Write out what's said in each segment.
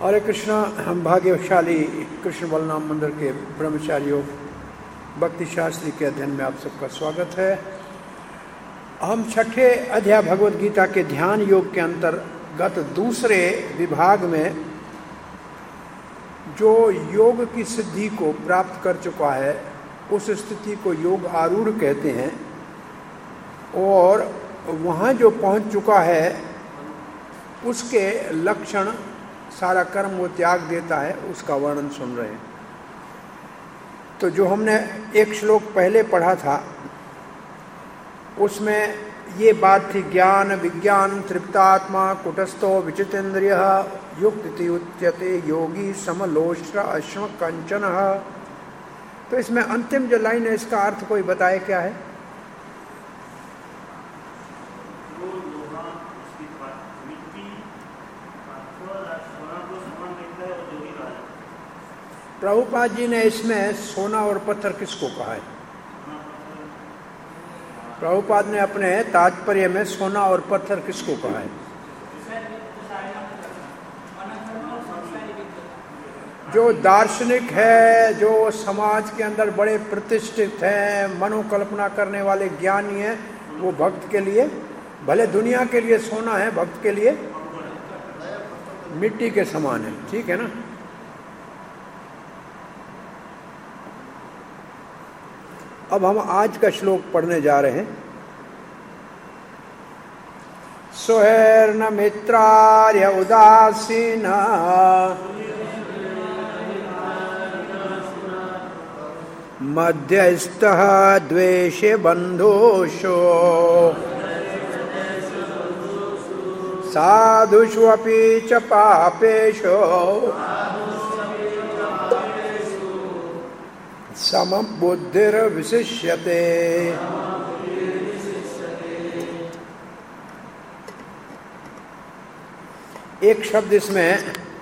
हरे कृष्णा। हम भाग्यशाली कृष्ण बलराम मंदिर के ब्रह्मचारियों, भक्ति शास्त्री के अध्ययन में आप सबका स्वागत है। हम छठे अध्याय भगवद गीता के ध्यान योग के अंतर्गत दूसरे विभाग में जो योग की सिद्धि को प्राप्त कर चुका है उस स्थिति को योग आरूढ़ कहते हैं, और वहाँ जो पहुँच चुका है उसके लक्षण, सारा कर्म वो त्याग देता है, उसका वर्णन सुन रहे हैं। तो जो हमने एक श्लोक पहले पढ़ा था उसमें ये बात थी, ज्ञान विज्ञान तृप्तात्मा कुटस्थो विचितेन्द्रिय युक्ति उच्यते योगी समलोष्ट अश्व कंचन। तो इसमें अंतिम जो लाइन है इसका अर्थ कोई बताए क्या है? प्रभुपाद जी ने इसमें सोना और पत्थर किसको कहा है? प्रभुपाद ने अपने तात्पर्य में सोना और पत्थर किसको कहा है? जो दार्शनिक है, जो समाज के अंदर बड़े प्रतिष्ठित हैं, मनोकल्पना करने वाले ज्ञानी हैं, वो भक्त के लिए, भले दुनिया के लिए सोना है, भक्त के लिए मिट्टी के समान है। ठीक है ना? अब हम आज का श्लोक पढ़ने जा रहे हैं। सुहैर्न मित्रार्य उदासीन मध्यस्थः द्वेषे बन्धुषु साधुषु अपि च पापेषु समं बुद्धिर विशिष्यते। एक शब्द इसमें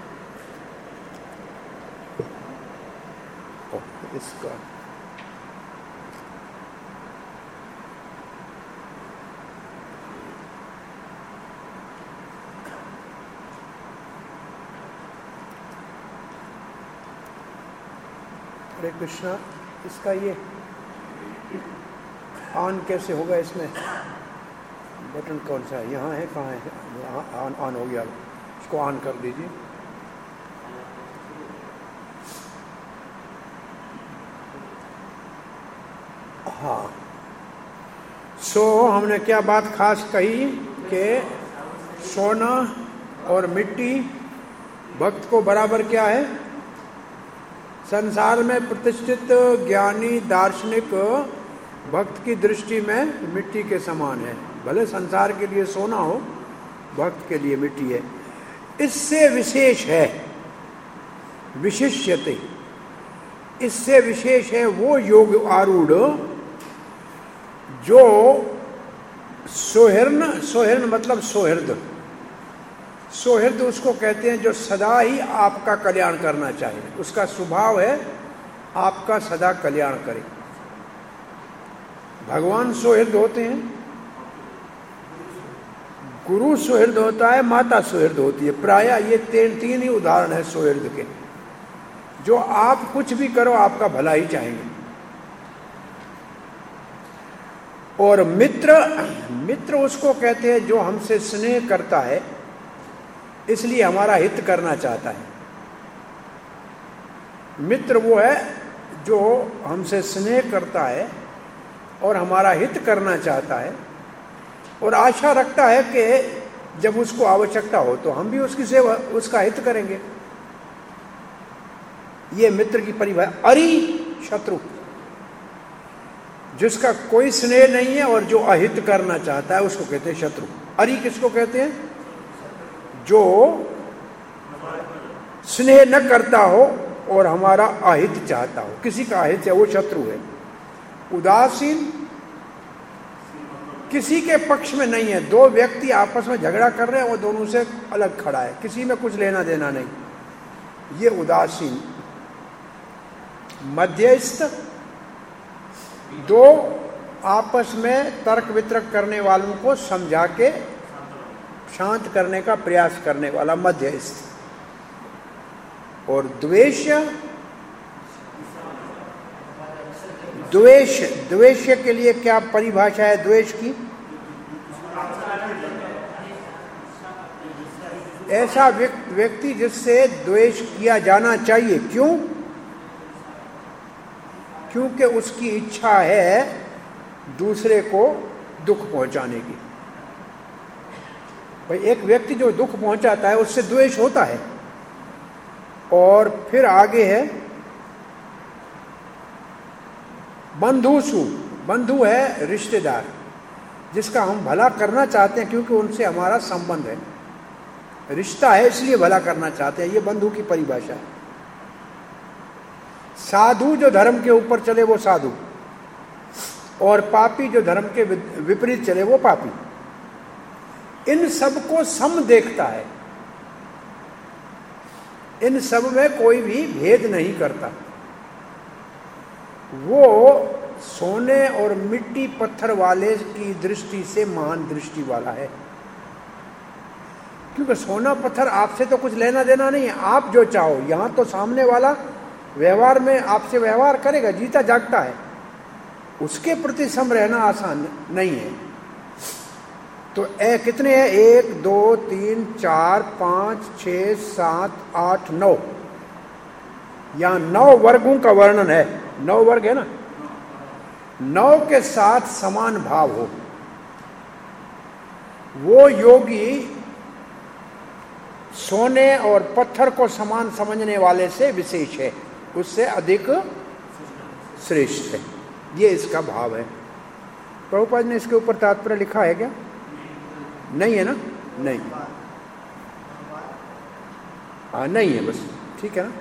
इसका हरे कृष्णा, इसका ये ऑन कैसे होगा? इसमें बटन कौन सा है? यहाँ है, कहाँ है? यहाँ ऑन हो गया, इसको ऑन कर दीजिए। हाँ, हमने क्या बात खास कही कि सोना और मिट्टी भक्त को बराबर क्या है? संसार में प्रतिष्ठित ज्ञानी दार्शनिक भक्त की दृष्टि में मिट्टी के समान है। भले संसार के लिए सोना हो, भक्त के लिए मिट्टी है। इससे विशेष है विशिष्यते, इससे विशेष है वो योग आरूढ़ जो सोहिर्न मतलब सोहृद, सोहृद उसको कहते हैं जो सदा ही आपका कल्याण करना चाहिए। उसका स्वभाव है आपका सदा कल्याण करे। भगवान सोहृद होते हैं, गुरु सोहृद होता है, माता सोहृद होती है। प्रायः ये तीन ही उदाहरण है सोहृद के, जो आप कुछ भी करो आपका भला ही चाहेंगे। और मित्र उसको कहते हैं जो हमसे स्नेह करता है, इसलिए हमारा हित करना चाहता है। मित्र वो है जो हमसे स्नेह करता है और हमारा हित करना चाहता है और आशा रखता है कि जब उसको आवश्यकता हो तो हम भी उसकी सेवा, उसका हित करेंगे। ये मित्र की परिभाषा। अरि शत्रु, जिसका कोई स्नेह नहीं है और जो अहित करना चाहता है उसको कहते हैं शत्रु। अरि किसको कहते हैं? जो स्नेह न करता हो और हमारा अहित चाहता हो, किसी का अहित है, वो शत्रु है। उदासीन किसी के पक्ष में नहीं है। दो व्यक्ति आपस में झगड़ा कर रहे हैं, वो दोनों से अलग खड़ा है, किसी में कुछ लेना देना नहीं, ये उदासीन। मध्यस्थ, दो आपस में तर्क वितर्क करने वालों को समझा के शांत करने का प्रयास करने वाला मध्यस्थ। और द्वेष, द्वेष द्वेष के लिए क्या परिभाषा है द्वेष की? ऐसा व्यक्ति जिससे द्वेष किया जाना चाहिए। क्यों? क्योंकि उसकी इच्छा है दूसरे को दुख पहुंचाने की। भाई एक व्यक्ति जो दुख पहुंचाता है उससे द्वेष होता है। और फिर आगे है बंधुसु। बंधु है रिश्तेदार, जिसका हम भला करना चाहते हैं क्योंकि उनसे हमारा संबंध है, रिश्ता है इसलिए भला करना चाहते हैं। ये बंधु की परिभाषा है। साधु जो धर्म के ऊपर चले वो साधु, और पापी जो धर्म के विपरीत चले वो पापी। इन सबको सम देखता है, इन सब में कोई भी भेद नहीं करता। वो सोने और मिट्टी पत्थर वाले की दृष्टि से महान दृष्टि वाला है। क्योंकि सोना पत्थर आपसे तो कुछ लेना देना नहीं है, आप जो चाहो। यहां तो सामने वाला व्यवहार में आपसे व्यवहार करेगा, जीता जागता है, उसके प्रति सम रहना आसान नहीं है। तो कितने हैं? 1 2 3 4 5 6 7 8 9। यहां 9 वर्गों का वर्णन है। 9 वर्ग है ना। 9 के साथ समान भाव हो, वो योगी सोने और पत्थर को समान समझने वाले से विशेष है, उससे अधिक श्रेष्ठ है। ये इसका भाव है। प्रभुपाद ने इसके ऊपर तात्पर्य लिखा है क्या? नहीं है ना? नहीं, हाँ नहीं है, बस ठीक है ना।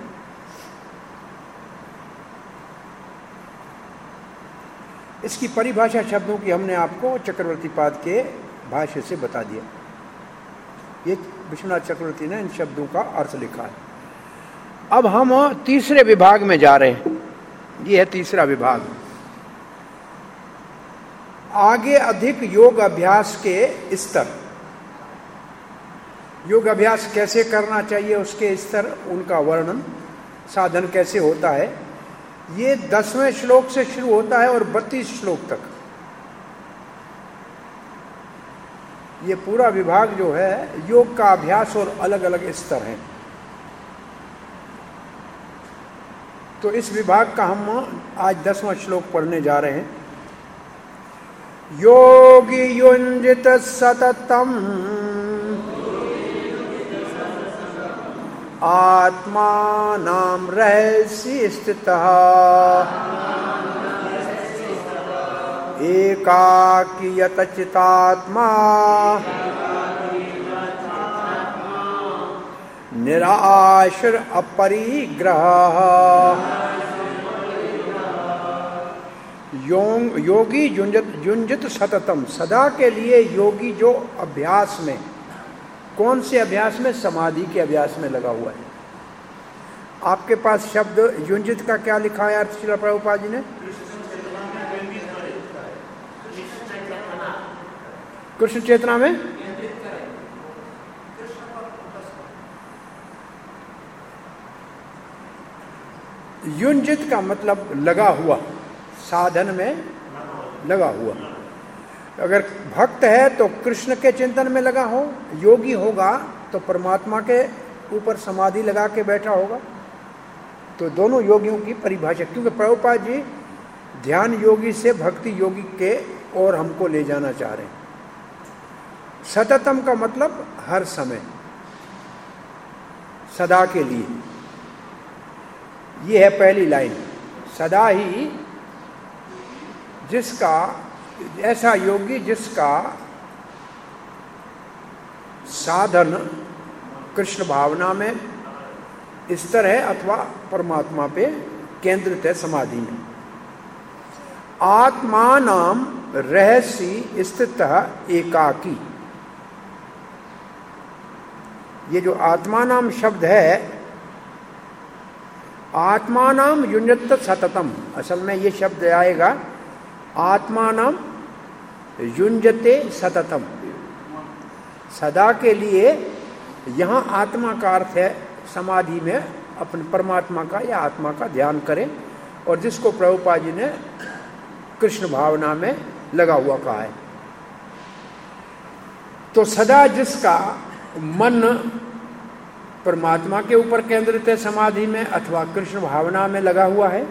इसकी परिभाषा शब्दों की हमने आपको चक्रवर्ती पाद के भाष्य से बता दिया। ये विश्वनाथ चक्रवर्ती ने इन शब्दों का अर्थ लिखा है। अब हम तीसरे विभाग में जा रहे हैं। ये है तीसरा विभाग। आगे अधिक योग अभ्यास के स्तर, योग अभ्यास कैसे करना चाहिए उसके स्तर, उनका वर्णन, साधन कैसे होता है, ये 10वें श्लोक से शुरू होता है और 32 श्लोक तक। ये पूरा विभाग जो है योग का अभ्यास और अलग अलग स्तर हैं। तो इस विभाग का हम आज 10वां श्लोक पढ़ने जा रहे हैं। योगी युञ्जित सततम् आत्मानं रहसि स्थितः एकाकी यतचितात्मा निराश्र अपरिग्रह। योगी युञ्जित सततम, सदा के लिए योगी जो अभ्यास में, कौन से अभ्यास में? समाधि के अभ्यास में लगा हुआ है। आपके पास शब्द युञ्जित का क्या लिखा है अर्थ श्रील प्रभुपाद जी ने? कृष्ण चेतना में युञ्जित का मतलब लगा हुआ, साधन में लगा हुआ। अगर भक्त है तो कृष्ण के चिंतन में लगा हो, योगी होगा तो परमात्मा के ऊपर समाधि लगा के बैठा होगा। तो दोनों योगियों की परिभाषा, क्योंकि प्रभुपाद जी ध्यान योगी से भक्ति योगी के और हमको ले जाना चाह रहे हैं। सततम का मतलब हर समय, सदा के लिए। ये है पहली लाइन। सदा ही जिसका, ऐसा योगी जिसका साधन कृष्ण भावना में स्थिर है अथवा परमात्मा पे केंद्रित है समाधि में। आत्मानाम रहसि स्थितः एकाकी। ये जो आत्मानाम शब्द है, आत्मानाम युञ्जत सततम, असल में ये शब्द आएगा आत्मानाम युञ्जते सततम, सदा के लिए। यहाँ आत्मा का अर्थ है समाधि में अपने परमात्मा का या आत्मा का ध्यान करें, और जिसको प्रभुपाद जी ने कृष्ण भावना में लगा हुआ कहा है। तो सदा जिसका मन परमात्मा के ऊपर केंद्रित है समाधि में अथवा कृष्ण भावना में लगा हुआ है,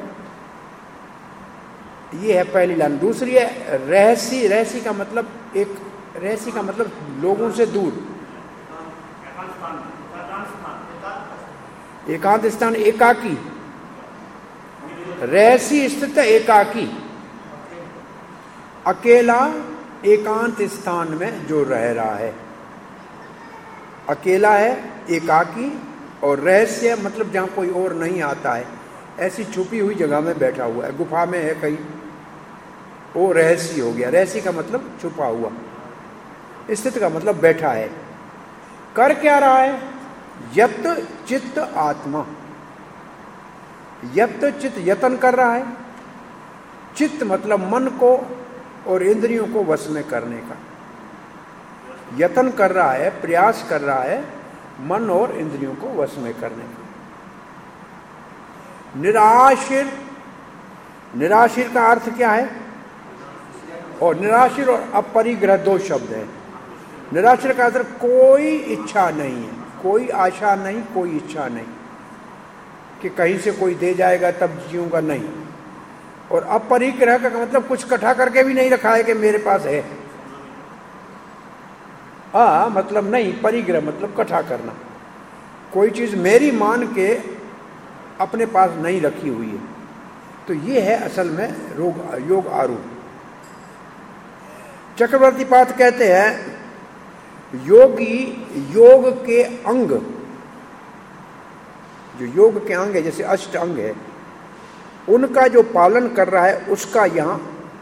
ये है पहली लाइन। दूसरी है रहसी। रहसी का मतलब रहसी का मतलब लोगों से दूर, एकांत स्थान, एकाकी। रहसी स्थित एकाकी, अकेला एकांत स्थान में जो रह रहा है, अकेला है, एकाकी, और रहस्य मतलब जहां कोई और नहीं आता है, ऐसी छुपी हुई जगह में बैठा हुआ है, गुफा में है कहीं, वो रहस्य हो गया। रहस्य का मतलब छुपा हुआ, स्थित का मतलब बैठा है। कर क्या रहा है? यत चित्त आत्मा, यत चित्त यतन कर रहा है। चित्त मतलब मन को और इंद्रियों को वश में करने का यतन कर रहा है, प्रयास कर रहा है मन और इंद्रियों को वश में करने का। निराशिर, निराशिर का अर्थ क्या है? और निराशिर और अपरिग्रह दो शब्द है। निराशिर का अर्थ कोई इच्छा नहीं है, कोई आशा नहीं, कोई इच्छा नहीं कि कहीं से कोई दे जाएगा तब जीऊंगा, नहीं। और अपरिग्रह का मतलब कुछ इकट्ठा करके भी नहीं रखा है कि मेरे पास है। मतलब नहीं, परिग्रह मतलब इकट्ठा करना, कोई चीज मेरी मान के अपने पास नहीं रखी हुई है। तो ये है असल में योग आरूढ़। चक्रवर्ती पाद कहते हैं योगी योग के अंग, जो योग के अंग है जैसे अष्ट अंग है, उनका जो पालन कर रहा है उसका यहां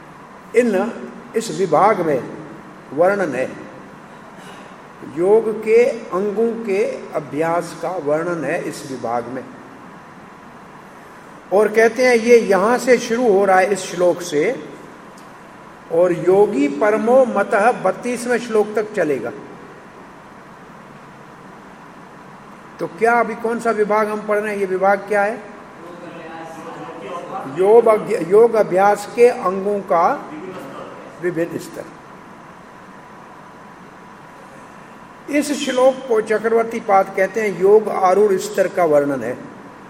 इस विभाग में वर्णन है। योग के अंगों के अभ्यास का वर्णन है इस विभाग में। और कहते हैं ये यहां से शुरू हो रहा है इस श्लोक से, और योगी परमो मतः 32वें श्लोक तक चलेगा। तो क्या अभी कौन सा विभाग हम पढ़ रहे हैं? ये विभाग क्या है? योग अभ्यास के अंगों का विभिन्न स्तर। इस श्लोक को चक्रवर्ती पाद कहते हैं योग आरूढ़ स्तर का वर्णन है।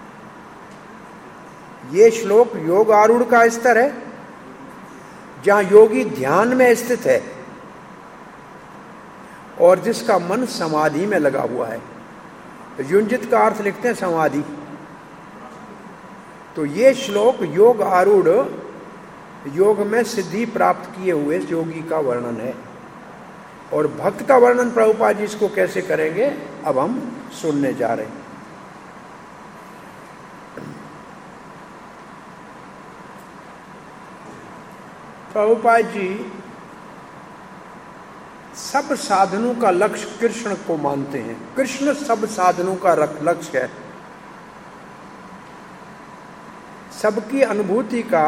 ये श्लोक योग आरूढ़ का स्तर है जहां योगी ध्यान में स्थित है और जिसका मन समाधि में लगा हुआ है। युंजित का अर्थ लिखते हैं समाधि। तो ये श्लोक योग आरूढ़, योग में सिद्धि प्राप्त किए हुए योगी का वर्णन है। और भक्त का वर्णन प्रभुपाद जी इसको कैसे करेंगे अब हम सुनने जा रहे हैं। प्रभुपाद जी सब साधनों का लक्ष्य कृष्ण को मानते हैं। कृष्ण सब साधनों का लक्ष्य है। सबकी अनुभूति का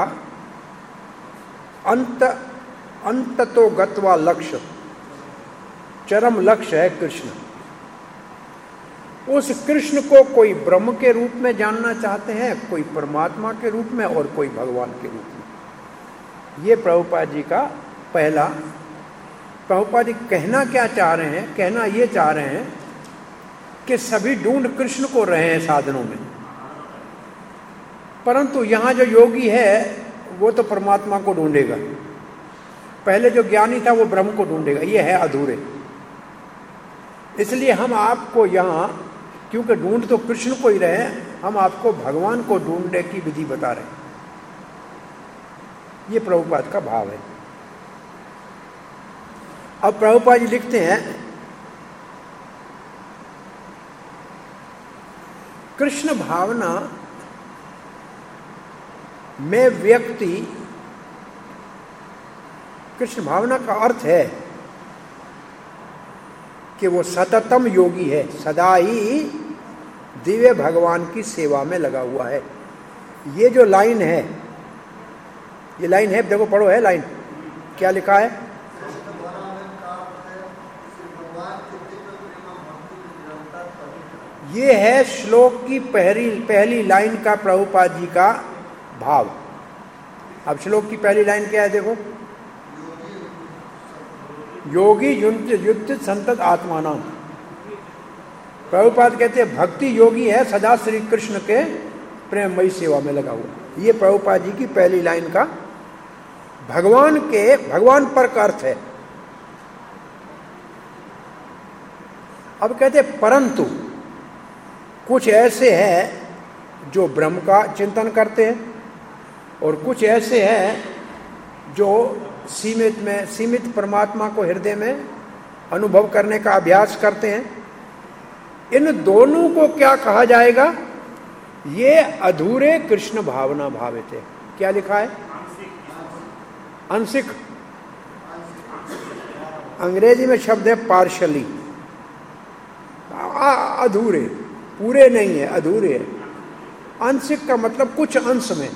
अंततो गत्वा लक्ष्य, चरम लक्ष्य है कृष्ण। उस कृष्ण को कोई ब्रह्म के रूप में जानना चाहते हैं, कोई परमात्मा के रूप में और कोई भगवान के रूप में। ये प्रभुपाद जी का पहला। प्रभुपाद जी कहना क्या चाह रहे हैं? कहना ये चाह रहे हैं कि सभी ढूंढ कृष्ण को रहे हैं साधनों में, परंतु यहां जो योगी है वो तो परमात्मा को ढूंढेगा। पहले जो ज्ञानी था वो ब्रह्म को ढूंढेगा। ये है अधूरे। इसलिए हम आपको यहां, क्योंकि ढूंढ तो कृष्ण को ही रहे हैं, हम आपको भगवान को ढूंढने की विधि बता रहे हैं। ये प्रभुपाद का भाव है। अब प्रभुपाद जी लिखते हैं कृष्ण भावना में व्यक्ति, कृष्ण भावना का अर्थ है कि वो सततम योगी है, सदा ही दिव्य भगवान की सेवा में लगा हुआ है। ये जो लाइन है, ये लाइन है, देखो पढ़ो है लाइन, क्या लिखा है? ये है श्लोक की पहली लाइन का प्रभुपाद जी का भाव। अब श्लोक की पहली लाइन क्या है देखो, योगी युक्त संतत आत्मानाम। प्रभुपाद कहते हैं भक्ति योगी है सदा श्री कृष्ण के प्रेममयी सेवा में लगा हुआ। ये प्रभुपाद जी की पहली लाइन का भगवान पर का अर्थ है। अब कहते परंतु कुछ ऐसे हैं जो ब्रह्म का चिंतन करते हैं और कुछ ऐसे हैं जो सीमित परमात्मा को हृदय में अनुभव करने का अभ्यास करते हैं। इन दोनों को क्या कहा जाएगा? ये अधूरे कृष्ण भावना भावित है। क्या लिखा है? आंशिक। अंग्रेजी में शब्द है पार्शली, अधूरे, पूरे नहीं है, अधूरे है। आंशिक का मतलब कुछ अंश में,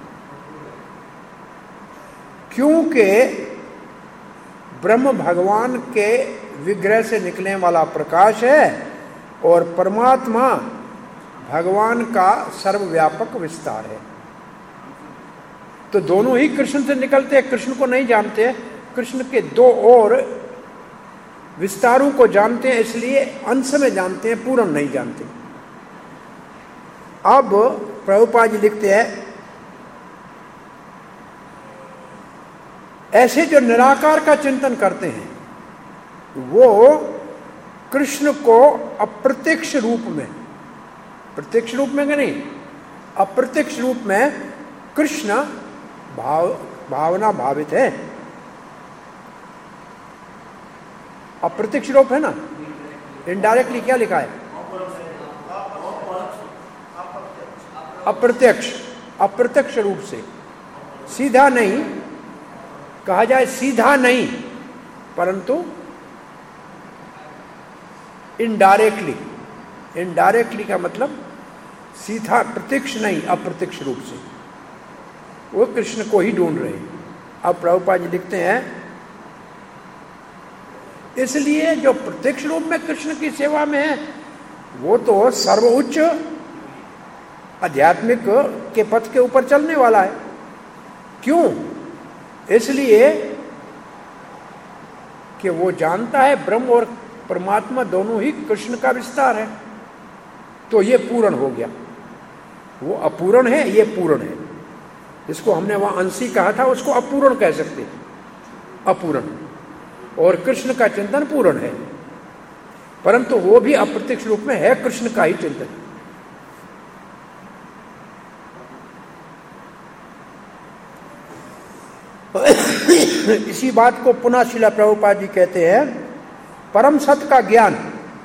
क्योंकि ब्रह्म भगवान के विग्रह से निकलने वाला प्रकाश है और परमात्मा भगवान का सर्वव्यापक विस्तार है। तो दोनों ही कृष्ण से निकलते हैं, कृष्ण को नहीं जानते हैं, कृष्ण के दो और विस्तारों को जानते हैं, इसलिए अंश में जानते हैं, पूर्ण नहीं जानते। अब प्रभुपाद जी लिखते हैं ऐसे जो निराकार का चिंतन करते हैं वो कृष्ण को अप्रत्यक्ष रूप में, प्रत्यक्ष रूप में नहीं, अप्रत्यक्ष रूप में कृष्ण भावना भावित है। अप्रत्यक्ष रूप है ना, इनडायरेक्टली क्या लिखा है? अप्रत्यक्ष रूप से, सीधा नहीं कहा जाए, सीधा नहीं परंतु इनडायरेक्टली। इनडायरेक्टली का मतलब सीधा, प्रत्यक्ष नहीं, अप्रत्यक्ष रूप से वो कृष्ण को ही ढूंढ रहे हैं। अब प्रभुपाद जी लिखते हैं इसलिए जो प्रत्यक्ष रूप में कृष्ण की सेवा में है वो तो सर्वोच्च आध्यात्मिक के पथ के ऊपर चलने वाला है। क्यों? इसलिए कि वो जानता है ब्रह्म और परमात्मा दोनों ही कृष्ण का विस्तार है, तो ये पूर्ण हो गया। वो अपूर्ण है, ये पूर्ण है। जिसको हमने वहां अंशी कहा था उसको अपूर्ण कह सकते हैं, अपूर्ण। और कृष्ण का चिंतन पूर्ण है, परंतु वो भी अप्रत्यक्ष रूप में है कृष्ण का ही चिंतन। इसी बात को पुनः श्रील प्रभुपाद जी कहते हैं परम सत्य का ज्ञान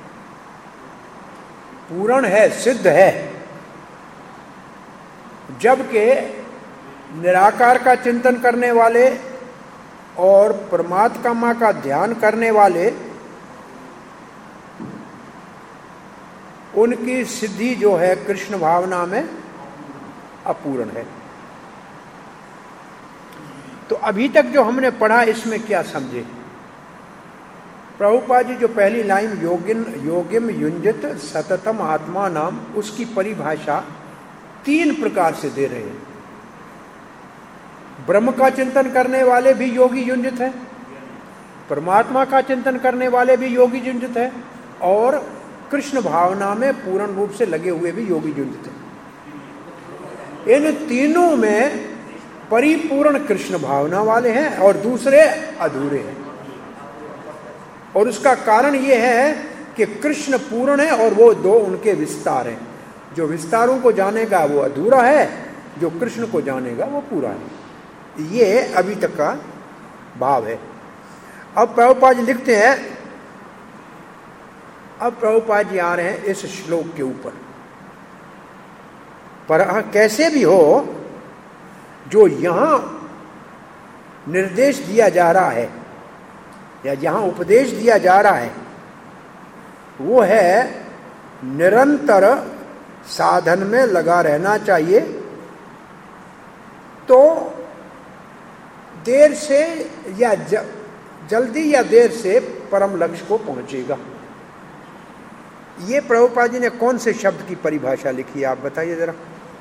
पूर्ण है, सिद्ध है, जबकि निराकार का चिंतन करने वाले और परमात्मा का ध्यान करने वाले उनकी सिद्धि जो है कृष्ण भावना में अपूर्ण है। तो अभी तक जो हमने पढ़ा इसमें क्या समझे? प्रभुपाद जी जो पहली लाइन योगिम युंजित सततम आत्मा नाम, उसकी परिभाषा 3 प्रकार से दे रहे हैं। ब्रह्म का चिंतन करने वाले भी योगी युंजित है, परमात्मा का चिंतन करने वाले भी योगी युंजित है, और कृष्ण भावना में पूर्ण रूप से लगे हुए भी योगी युंजित है। इन तीनों में परिपूर्ण कृष्ण भावना वाले हैं और दूसरे अधूरे हैं। और उसका कारण यह है कि कृष्ण पूर्ण है और वो 2 उनके विस्तार हैं। जो विस्तारों को जानेगा वो अधूरा है, जो कृष्ण को जानेगा वो पूरा है। ये अभी तक का भाव है। अब प्रभुपाद जी लिखते हैं, अब प्रभुपाद जी आ रहे हैं इस श्लोक के ऊपर। पर कैसे भी हो, जो यहां निर्देश दिया जा रहा है या जहां उपदेश दिया जा रहा है वो है निरंतर साधन में लगा रहना चाहिए, तो देर से या जल्दी या देर से परम लक्ष्य को पहुंचेगा। ये प्रभुपाद जी ने कौन से शब्द की परिभाषा लिखी है, आप बताइए जरा।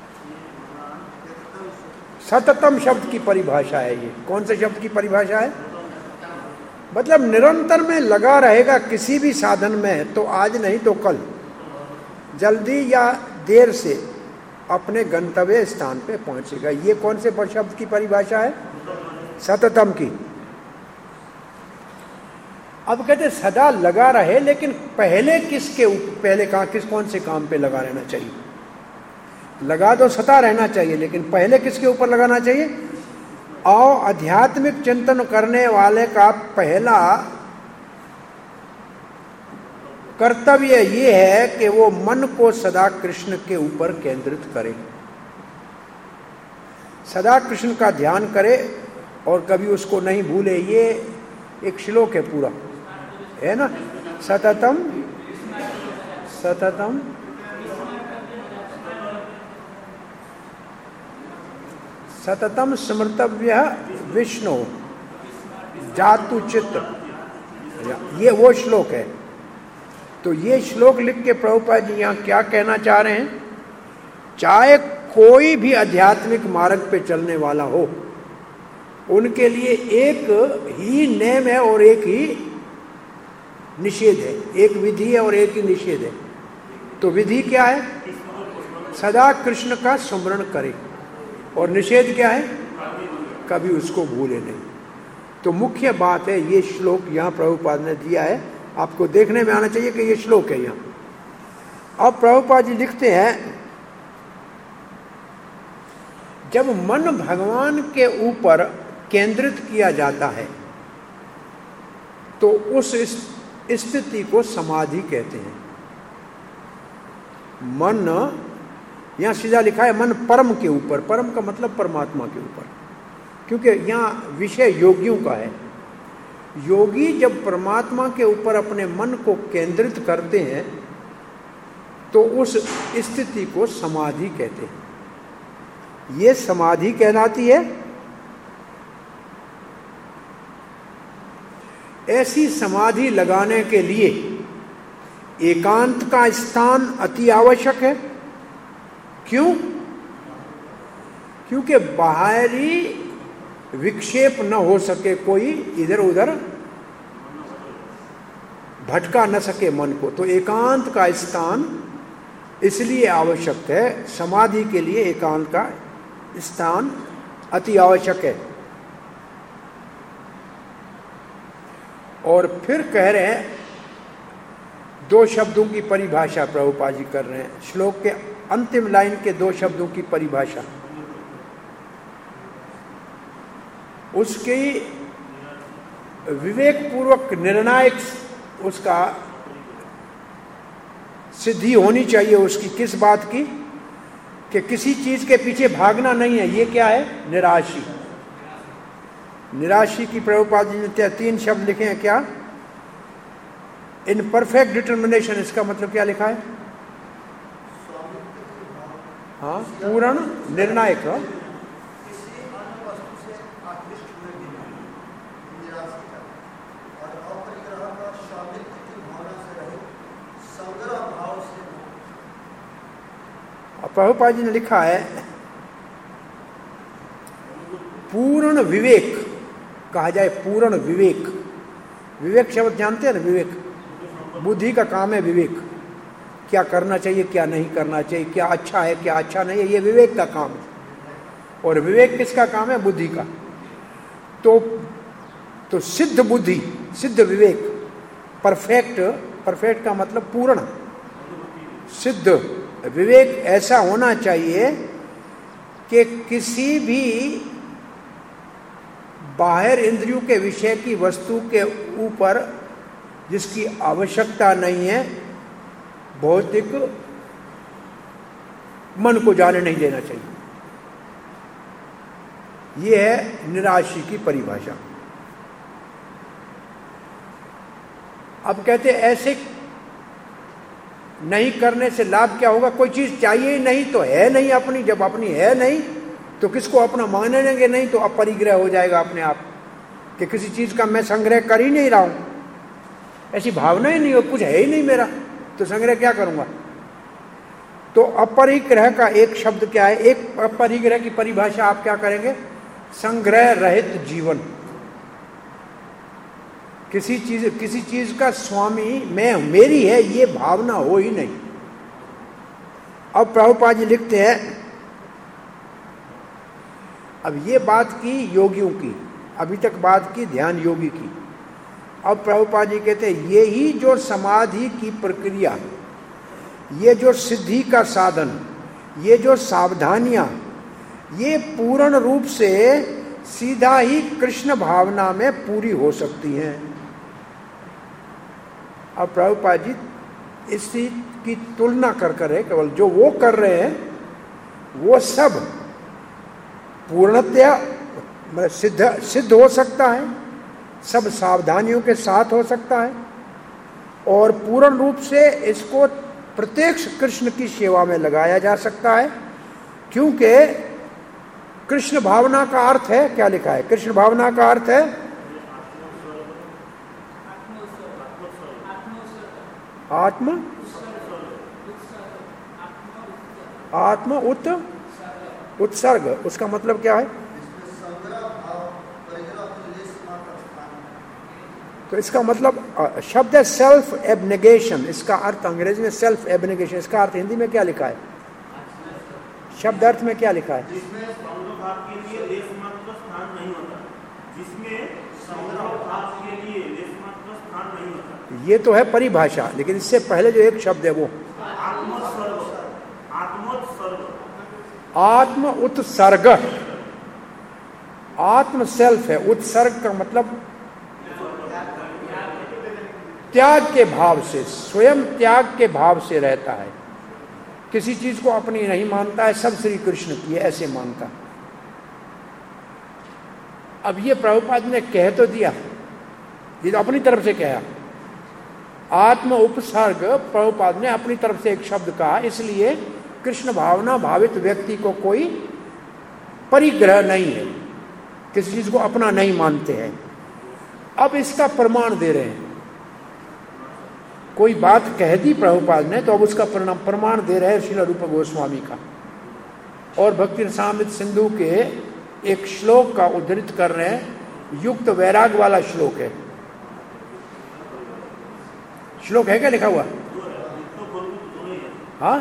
सततम शब्द की परिभाषा है ये। कौन से शब्द की परिभाषा है? मतलब निरंतर में लगा रहेगा किसी भी साधन में, तो आज नहीं तो कल, जल्दी या देर से अपने गंतव्य स्थान पे पहुंचेगा। ये कौन से शब्द की परिभाषा है? सततम की। अब कहते सदा लगा रहे, लेकिन पहले किसके ऊपर, पहले कौन से काम पे लगा रहना चाहिए? लगा तो सदा रहना चाहिए, लेकिन पहले किसके ऊपर लगाना चाहिए? और आध्यात्मिक चिंतन करने वाले का पहला कर्तव्य ये है कि वो मन को सदा कृष्ण के ऊपर केंद्रित करे, सदा कृष्ण का ध्यान करे और कभी उसको नहीं भूले। ये एक श्लोक है पूरा, है ना? सततम सततम सततम स्मृतव्य विष्णु जातु चित्त, ये वो श्लोक है। तो ये श्लोक लिख के प्रभुपाद जी यहाँ क्या कहना चाह रहे हैं? चाहे कोई भी आध्यात्मिक मार्ग पे चलने वाला हो, उनके लिए एक ही नियम है और एक ही निषेध है, एक विधि है और एक ही निषेध है। तो विधि क्या है? सदा कृष्ण का स्मरण करे, और निषेध क्या है? कभी उसको भूले नहीं। तो मुख्य बात है, ये श्लोक यहाँ प्रभुपाद ने दिया है, आपको देखने में आना चाहिए कि ये श्लोक है यहाँ। अब प्रभुपाद जी लिखते हैं, जब मन भगवान के ऊपर केंद्रित किया जाता है तो उस स्थिति को समाधि कहते हैं। मन, यहां सीधा लिखा है मन परम के ऊपर, परम का मतलब परमात्मा के ऊपर, क्योंकि यहां विषय योगियों का है। योगी जब परमात्मा के ऊपर अपने मन को केंद्रित करते हैं तो उस स्थिति को समाधि कहते हैं। ये समाधि कहलाती है। ऐसी समाधि लगाने के लिए एकांत का स्थान अति आवश्यक है। क्यों? क्योंकि बाहरी विक्षेप न हो सके, कोई इधर उधर भटका न सके मन को। तो एकांत का स्थान इसलिए आवश्यक है, समाधि के लिए एकांत का स्थान अति आवश्यक है। और फिर कह रहे हैं, दो शब्दों की परिभाषा प्रभुपाद जी कर रहे हैं, श्लोक के अंतिम लाइन के दो शब्दों की परिभाषा। उसकी विवेक पूर्वक निर्णायक उसका सिद्धि होनी चाहिए उसकी। किस बात की? कि किसी चीज के पीछे भागना नहीं है। ये क्या है? निराशी। निराशी की प्रभुपाद जी ने 3 शब्द लिखे हैं। क्या? In perfect determination. इसका मतलब क्या लिखा है? हाँ, पूर्ण निर्णायक। प्रभुपाद जी ने लिखा है पूर्ण विवेक कहा जाए। पूर्ण विवेक, विवेक शब्द जानते हैं ना? विवेक बुद्धि का काम है। विवेक क्या करना चाहिए, क्या नहीं करना चाहिए, क्या अच्छा है, क्या अच्छा नहीं है, ये विवेक का काम है। और विवेक किसका काम है? बुद्धि का। तो सिद्ध बुद्धि, सिद्ध विवेक, परफेक्ट, परफेक्ट का मतलब पूर्ण, सिद्ध विवेक ऐसा होना चाहिए कि किसी भी बाहर इंद्रियों के विषय की वस्तु के ऊपर जिसकी आवश्यकता नहीं है, भौतिक मन को जाने नहीं देना चाहिए। यह है निराशी की परिभाषा। अब कहते ऐसे नहीं करने से लाभ क्या होगा? कोई चीज चाहिए ही नहीं तो है नहीं अपनी। जब अपनी है नहीं तो किसको अपना मानेंगे नहीं, तो अपरिग्रह हो जाएगा अपने आप कि किसी चीज का मैं संग्रह कर ही नहीं रहा हूं, ऐसी भावना ही नहीं हो, कुछ है ही नहीं मेरा, तो संग्रह क्या करूंगा? तो अपरिग्रह का एक शब्द क्या है? एक अपरिग्रह की परिभाषा आप क्या करेंगे? संग्रह रहित जीवन। किसी चीज का स्वामी मैं, मेरी है, ये भावना हो ही नहीं। अब प्रभुपाद जी लिखते हैं, अब ये बात की योगियों की, अभी तक बात की ध्यान योगी की। अब प्रभुपाद जी कहते हैं ये ही जो समाधि की प्रक्रिया, ये जो सिद्धि का साधन, ये जो सावधानियां, ये पूर्ण रूप से सीधा ही कृष्ण भावना में पूरी हो सकती हैं। अब प्रभुपाद जी इसी की तुलना कर है, केवल जो वो कर रहे हैं वो सब पूर्णतया सिद्ध हो सकता है, सब सावधानियों के साथ हो सकता है, और पूर्ण रूप से इसको प्रत्यक्ष कृष्ण की सेवा में लगाया जा सकता है। क्योंकि कृष्ण भावना का अर्थ है, क्या लिखा है? कृष्ण भावना का अर्थ है आत्म उत्सर्ग। उसका मतलब क्या है? तो इसका मतलब शब्द है सेल्फ एब्नेगेशन। इसका अर्थ अंग्रेजी में सेल्फ एब्नेगेशन, इसका अर्थ हिंदी में क्या लिखा है? शब्द अर्थ में क्या लिखा है? जिसमें संग्रह के लिए लेशमात्र स्थान नहीं होता, जिसमें संग्रह के लिए लेशमात्र स्थान नहीं होता। ये तो है परिभाषा, लेकिन इससे पहले जो एक शब्द है वो आत्म उत्सर्ग। आत्म सेल्फ है, उत्सर्ग का मतलब त्याग के भाव से, स्वयं त्याग के भाव से रहता है। किसी चीज को अपनी नहीं मानता है, सब श्री कृष्ण की है ऐसे मानता। अब ये प्रभुपाद ने कह तो दिया, ये तो अपनी तरफ से कहा। आत्म उपसर्ग प्रभुपाद ने अपनी तरफ से एक शब्द कहा, इसलिए कृष्ण भावना भावित व्यक्ति को कोई परिग्रह नहीं है, किसी चीज को अपना नहीं मानते हैं। अब इसका प्रमाण दे रहे हैं, कोई बात कह दी प्रभुपाद ने तो अब उसका प्रमाण दे रहे हैं श्रील रूप गोस्वामी का। और भक्ति रसामृत सिंधु के एक श्लोक का उद्धृत कर रहे हैं, युक्त वैराग वाला श्लोक है। श्लोक है क्या लिखा हुआ? हाँ,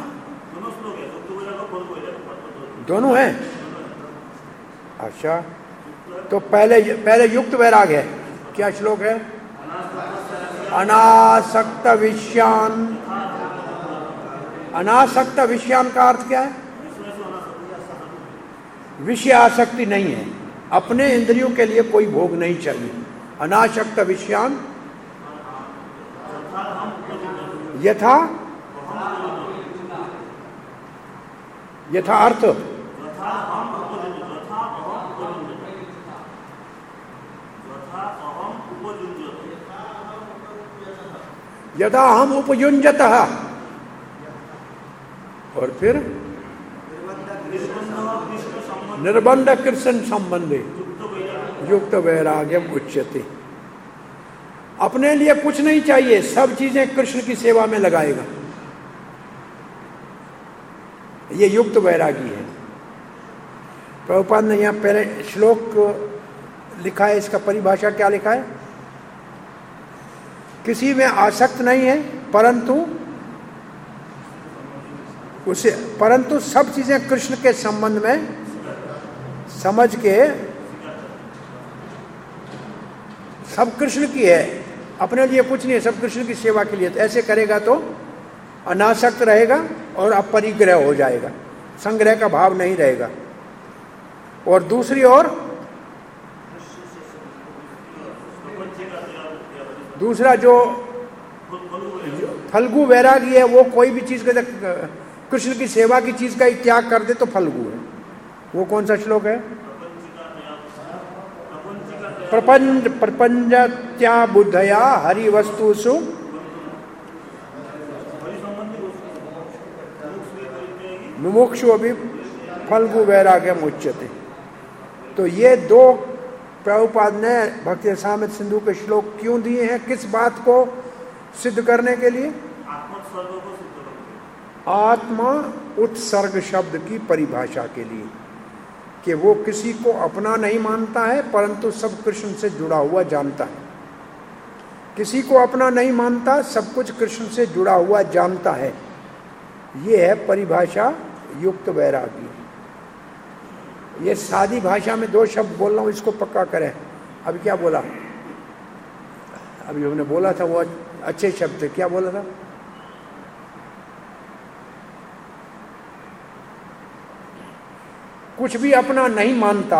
दोनों हैं। अच्छा, तो पहले युक्त वैराग है। क्या श्लोक है? अनासक्त विषयान। अनासक्त विषयान का अर्थ क्या है? विषय आसक्ति नहीं है, अपने इंद्रियों के लिए कोई भोग नहीं चाहिए। अनासक्त विषयान यथा अर्थ यथा हम उपयुंजत, और फिर निर्बंध कृष्ण संबंधे युक्त वैराग्यम उच्यते। अपने लिए कुछ नहीं चाहिए, सब चीजें कृष्ण की सेवा में लगाएगा, ये युक्त वैरागी है। प्रभुपाद ने यहाँ पहले श्लोक लिखा है, इसका परिभाषा क्या लिखा है? किसी में आसक्त नहीं है, परंतु सब चीजें कृष्ण के संबंध में समझ के, सब कृष्ण की है, अपने लिए कुछ नहीं है, सब कृष्ण की सेवा के लिए। तो ऐसे करेगा तो अनासक्त रहेगा और अपरिग्रह हो जाएगा, संग्रह का भाव नहीं रहेगा। और दूसरी ओर दूसरा जो फल्गु वैरागी है, वो कोई भी चीज का कृष्ण की सेवा की चीज का ही त्याग कर दे तो फल्गु है। वो कौन सा श्लोक है? प्रपंचत्या बुद्धया हरि वस्तुषु मुमुक्षु अभी फल्गु वैराग्यम उच्यते। तो ये दो प्रभुपाद ने भक्ति रसामृत सिंधु के श्लोक क्यों दिए हैं? किस बात को सिद्ध करने के लिए? आत्मा उत्सर्ग शब्द की परिभाषा के लिए कि वो किसी को अपना नहीं मानता है परंतु सब कृष्ण से जुड़ा हुआ जानता है। किसी को अपना नहीं मानता, सब कुछ कृष्ण से जुड़ा हुआ जानता है। ये है परिभाषा युक्त वैरागी। ये सादी भाषा में 2 शब्द बोल रहा हूँ, इसको पक्का करें। अभी क्या बोला? अभी हमने बोला था वो अच्छे शब्द थे। क्या बोला था? कुछ भी अपना नहीं मानता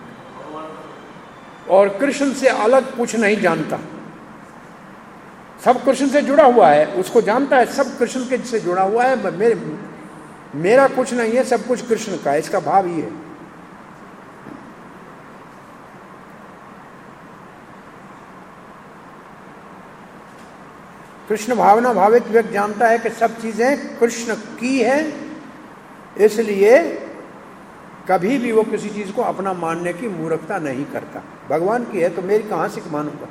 और कृष्ण से अलग कुछ नहीं जानता। सब कृष्ण से जुड़ा हुआ है, उसको जानता है सब कृष्ण के से जुड़ा हुआ है। मेरा कुछ नहीं है, सब कुछ कृष्ण का है। इसका भाव ये है। कृष्ण भावना भावित व्यक्ति जानता है कि सब चीजें कृष्ण की है, इसलिए कभी भी वो किसी चीज को अपना मानने की मूर्खता नहीं करता। भगवान की है तो मेरी कहां से मानूंगा,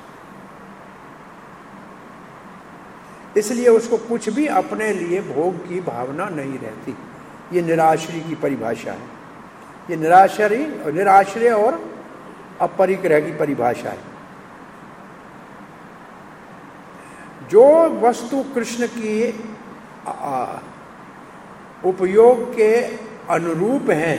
इसलिए उसको कुछ भी अपने लिए भोग की भावना नहीं रहती। ये निराश्रय की परिभाषा है। ये निराश्रय और अपरिग्रह की परिभाषा है। जो वस्तु कृष्ण की उपयोग के अनुरूप हैं,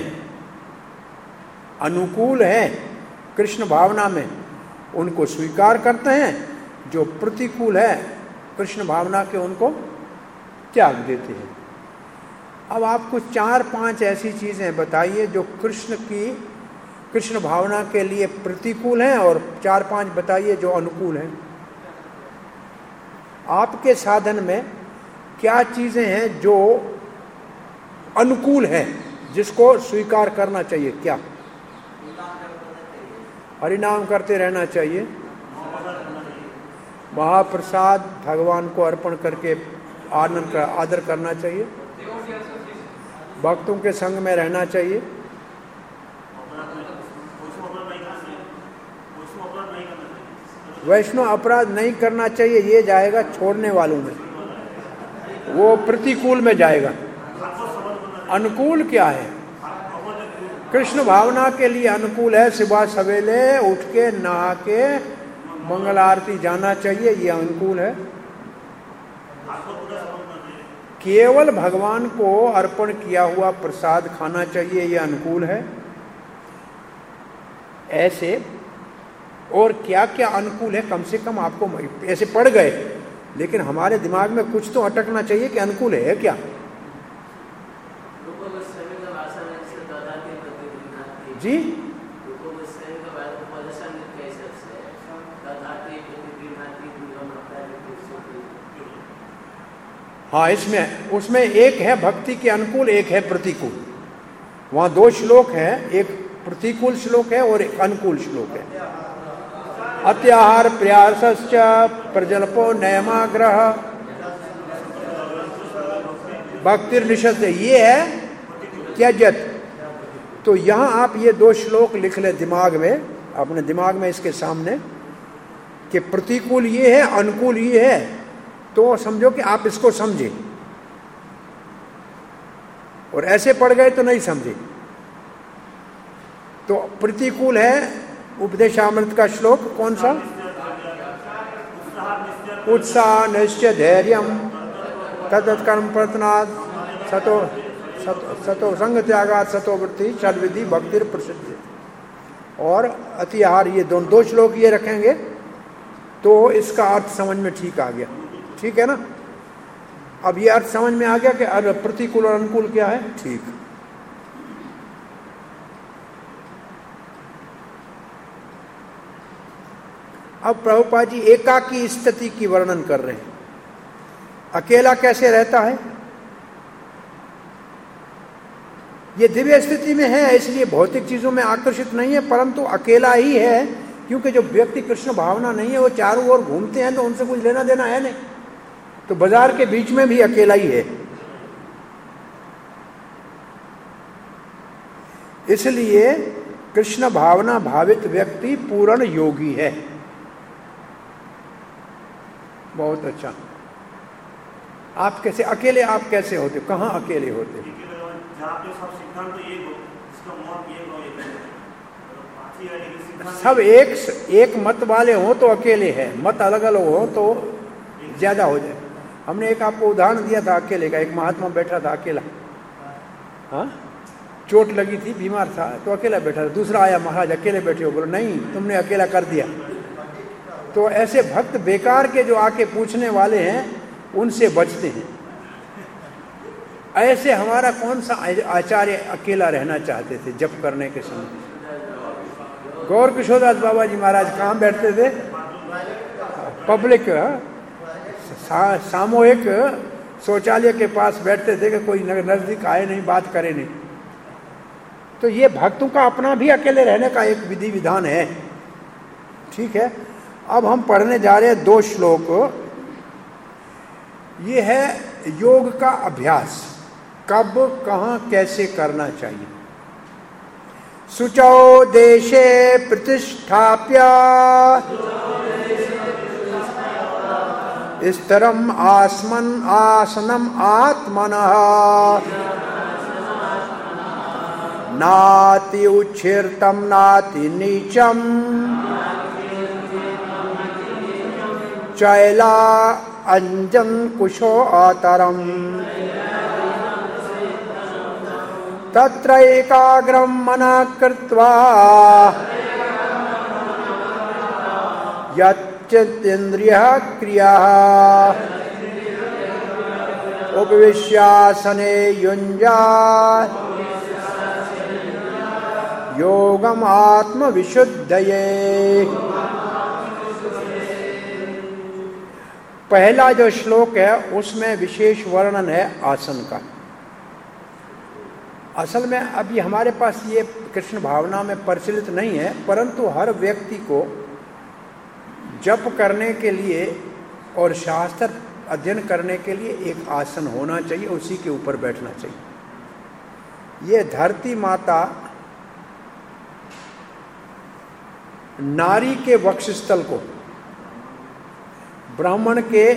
अनुकूल हैं कृष्ण भावना में, उनको स्वीकार करते हैं। जो प्रतिकूल है कृष्ण भावना के, उनको त्याग देते हैं। अब आप कुछ 4-5 ऐसी चीजें बताइए जो कृष्ण भावना के लिए प्रतिकूल हैं, और 4-5 बताइए जो अनुकूल हैं। आपके साधन में क्या चीजें हैं जो अनुकूल है, जिसको स्वीकार करना चाहिए? क्या? हरिनाम करते रहना चाहिए, महाप्रसाद भगवान को अर्पण करके आनंद का आदर करना चाहिए, भक्तों के संग में रहना चाहिए, वैष्णव अपराध नहीं करना चाहिए। ये जाएगा छोड़ने वालों में, वो प्रतिकूल में जाएगा। अनुकूल क्या है? कृष्ण भावना के लिए अनुकूल है सुबह सवेरे उठ के नहा के मंगल आरती जाना चाहिए, ये अनुकूल है। केवल भगवान को अर्पण किया हुआ प्रसाद खाना चाहिए, ये अनुकूल है। ऐसे और क्या क्या अनुकूल है, कम से कम आपको ऐसे पड़ गए, लेकिन हमारे दिमाग में कुछ तो अटकना चाहिए कि अनुकूल है क्या। जी हाँ, इसमें उसमें एक है भक्ति के अनुकूल, एक है प्रतिकूल। वहां 2 श्लोक हैं, एक प्रतिकूल श्लोक है और एक अनुकूल श्लोक है। अत्याहार प्रयासश्च प्रजल्पो नयमाग्रह भक्तिर्निषद, ये है त्यजत। तो यहां आप ये 2 श्लोक लिख ले दिमाग में, अपने दिमाग में इसके सामने, कि प्रतिकूल ये है, अनुकूल ये है, तो समझो कि आप इसको समझे। और ऐसे पढ़ गए तो नहीं समझे। तो प्रतिकूल है उपदेशामृत का श्लोक, कौन सा? उत्साह निश्चय धैर्यम तद् कर्म प्रतनाद सतो संग त्यागात सतो वृत्ति षड्विधि भक्तिर प्रसिद्धि। और अतिहार, ये 2 श्लोक ये रखेंगे तो इसका अर्थ समझ में ठीक आ गया। ठीक है ना? अब ये अर्थ समझ में आ गया कि प्रतिकूल और अनुकूल क्या है। ठीक। अब प्रभुपाद जी एकाकी स्थिति की वर्णन कर रहे हैं। अकेला कैसे रहता है? ये दिव्य स्थिति में है, इसलिए भौतिक चीजों में आकर्षित नहीं है, परंतु अकेला ही है, क्योंकि जो व्यक्ति कृष्ण भावना नहीं है वो चारों ओर घूमते हैं तो उनसे कुछ लेना देना है नहीं। तो बाजार के बीच में भी अकेला ही है। इसलिए कृष्ण भावना भावित व्यक्ति पूर्ण योगी है। बहुत अच्छा। आप कैसे अकेले, आप कैसे होते, कहाँ अकेले होते? जहाँ पे सब सिद्धांत तो एक हो, इसका मत एक हो, सब एक मत वाले हो तो अकेले हैं, मत अलग अलग हो तो ज्यादा हो जाए। हमने एक आपको उदाहरण दिया था अकेले का, एक महात्मा बैठा था अकेला, हाँ, चोट लगी थी, बीमार था तो अकेला बैठा था। दूसरा आया, महाराज अकेले बैठे हो, बोलो नहीं तुमने अकेला कर दिया। तो ऐसे भक्त बेकार के जो आके पूछने वाले हैं उनसे बचते हैं। ऐसे हमारा कौन सा आचार्य अकेला रहना चाहते थे जप करने के समय? गौर किशोरदास बाबा जी महाराज कहाँ बैठते थे? पब्लिक सामूहिक शौचालय के पास बैठते थे कि कोई नजदीक आए नहीं, बात करे नहीं। तो ये भक्तों का अपना भी अकेले रहने का एक विधि विधान है, ठीक है। अब हम पढ़ने जा रहे हैं 2 श्लोक। ये है योग का अभ्यास, कब कहाँ कैसे करना चाहिए। शुचौ देशे प्रतिष्ठाप्य स्थिरम आसनम आत्मनः नाति उच्छिर्तम नाति नीचम चैला अंजन कुशो आतरम तत्रैकाग्रम मनः कृत्वा यच्चित्तेन्द्रियः क्रियाः उपविश्यासने युञ्जात् योगम आत्मविशुद्धये। पहला जो श्लोक है उसमें विशेष वर्णन है आसन का। असल में अभी हमारे पास ये कृष्ण भावना में प्रचलित नहीं है, परंतु हर व्यक्ति को जप करने के लिए और शास्त्र अध्ययन करने के लिए एक आसन होना चाहिए, उसी के ऊपर बैठना चाहिए। ये धरती माता नारी के वक्षस्थल को, ब्राह्मण के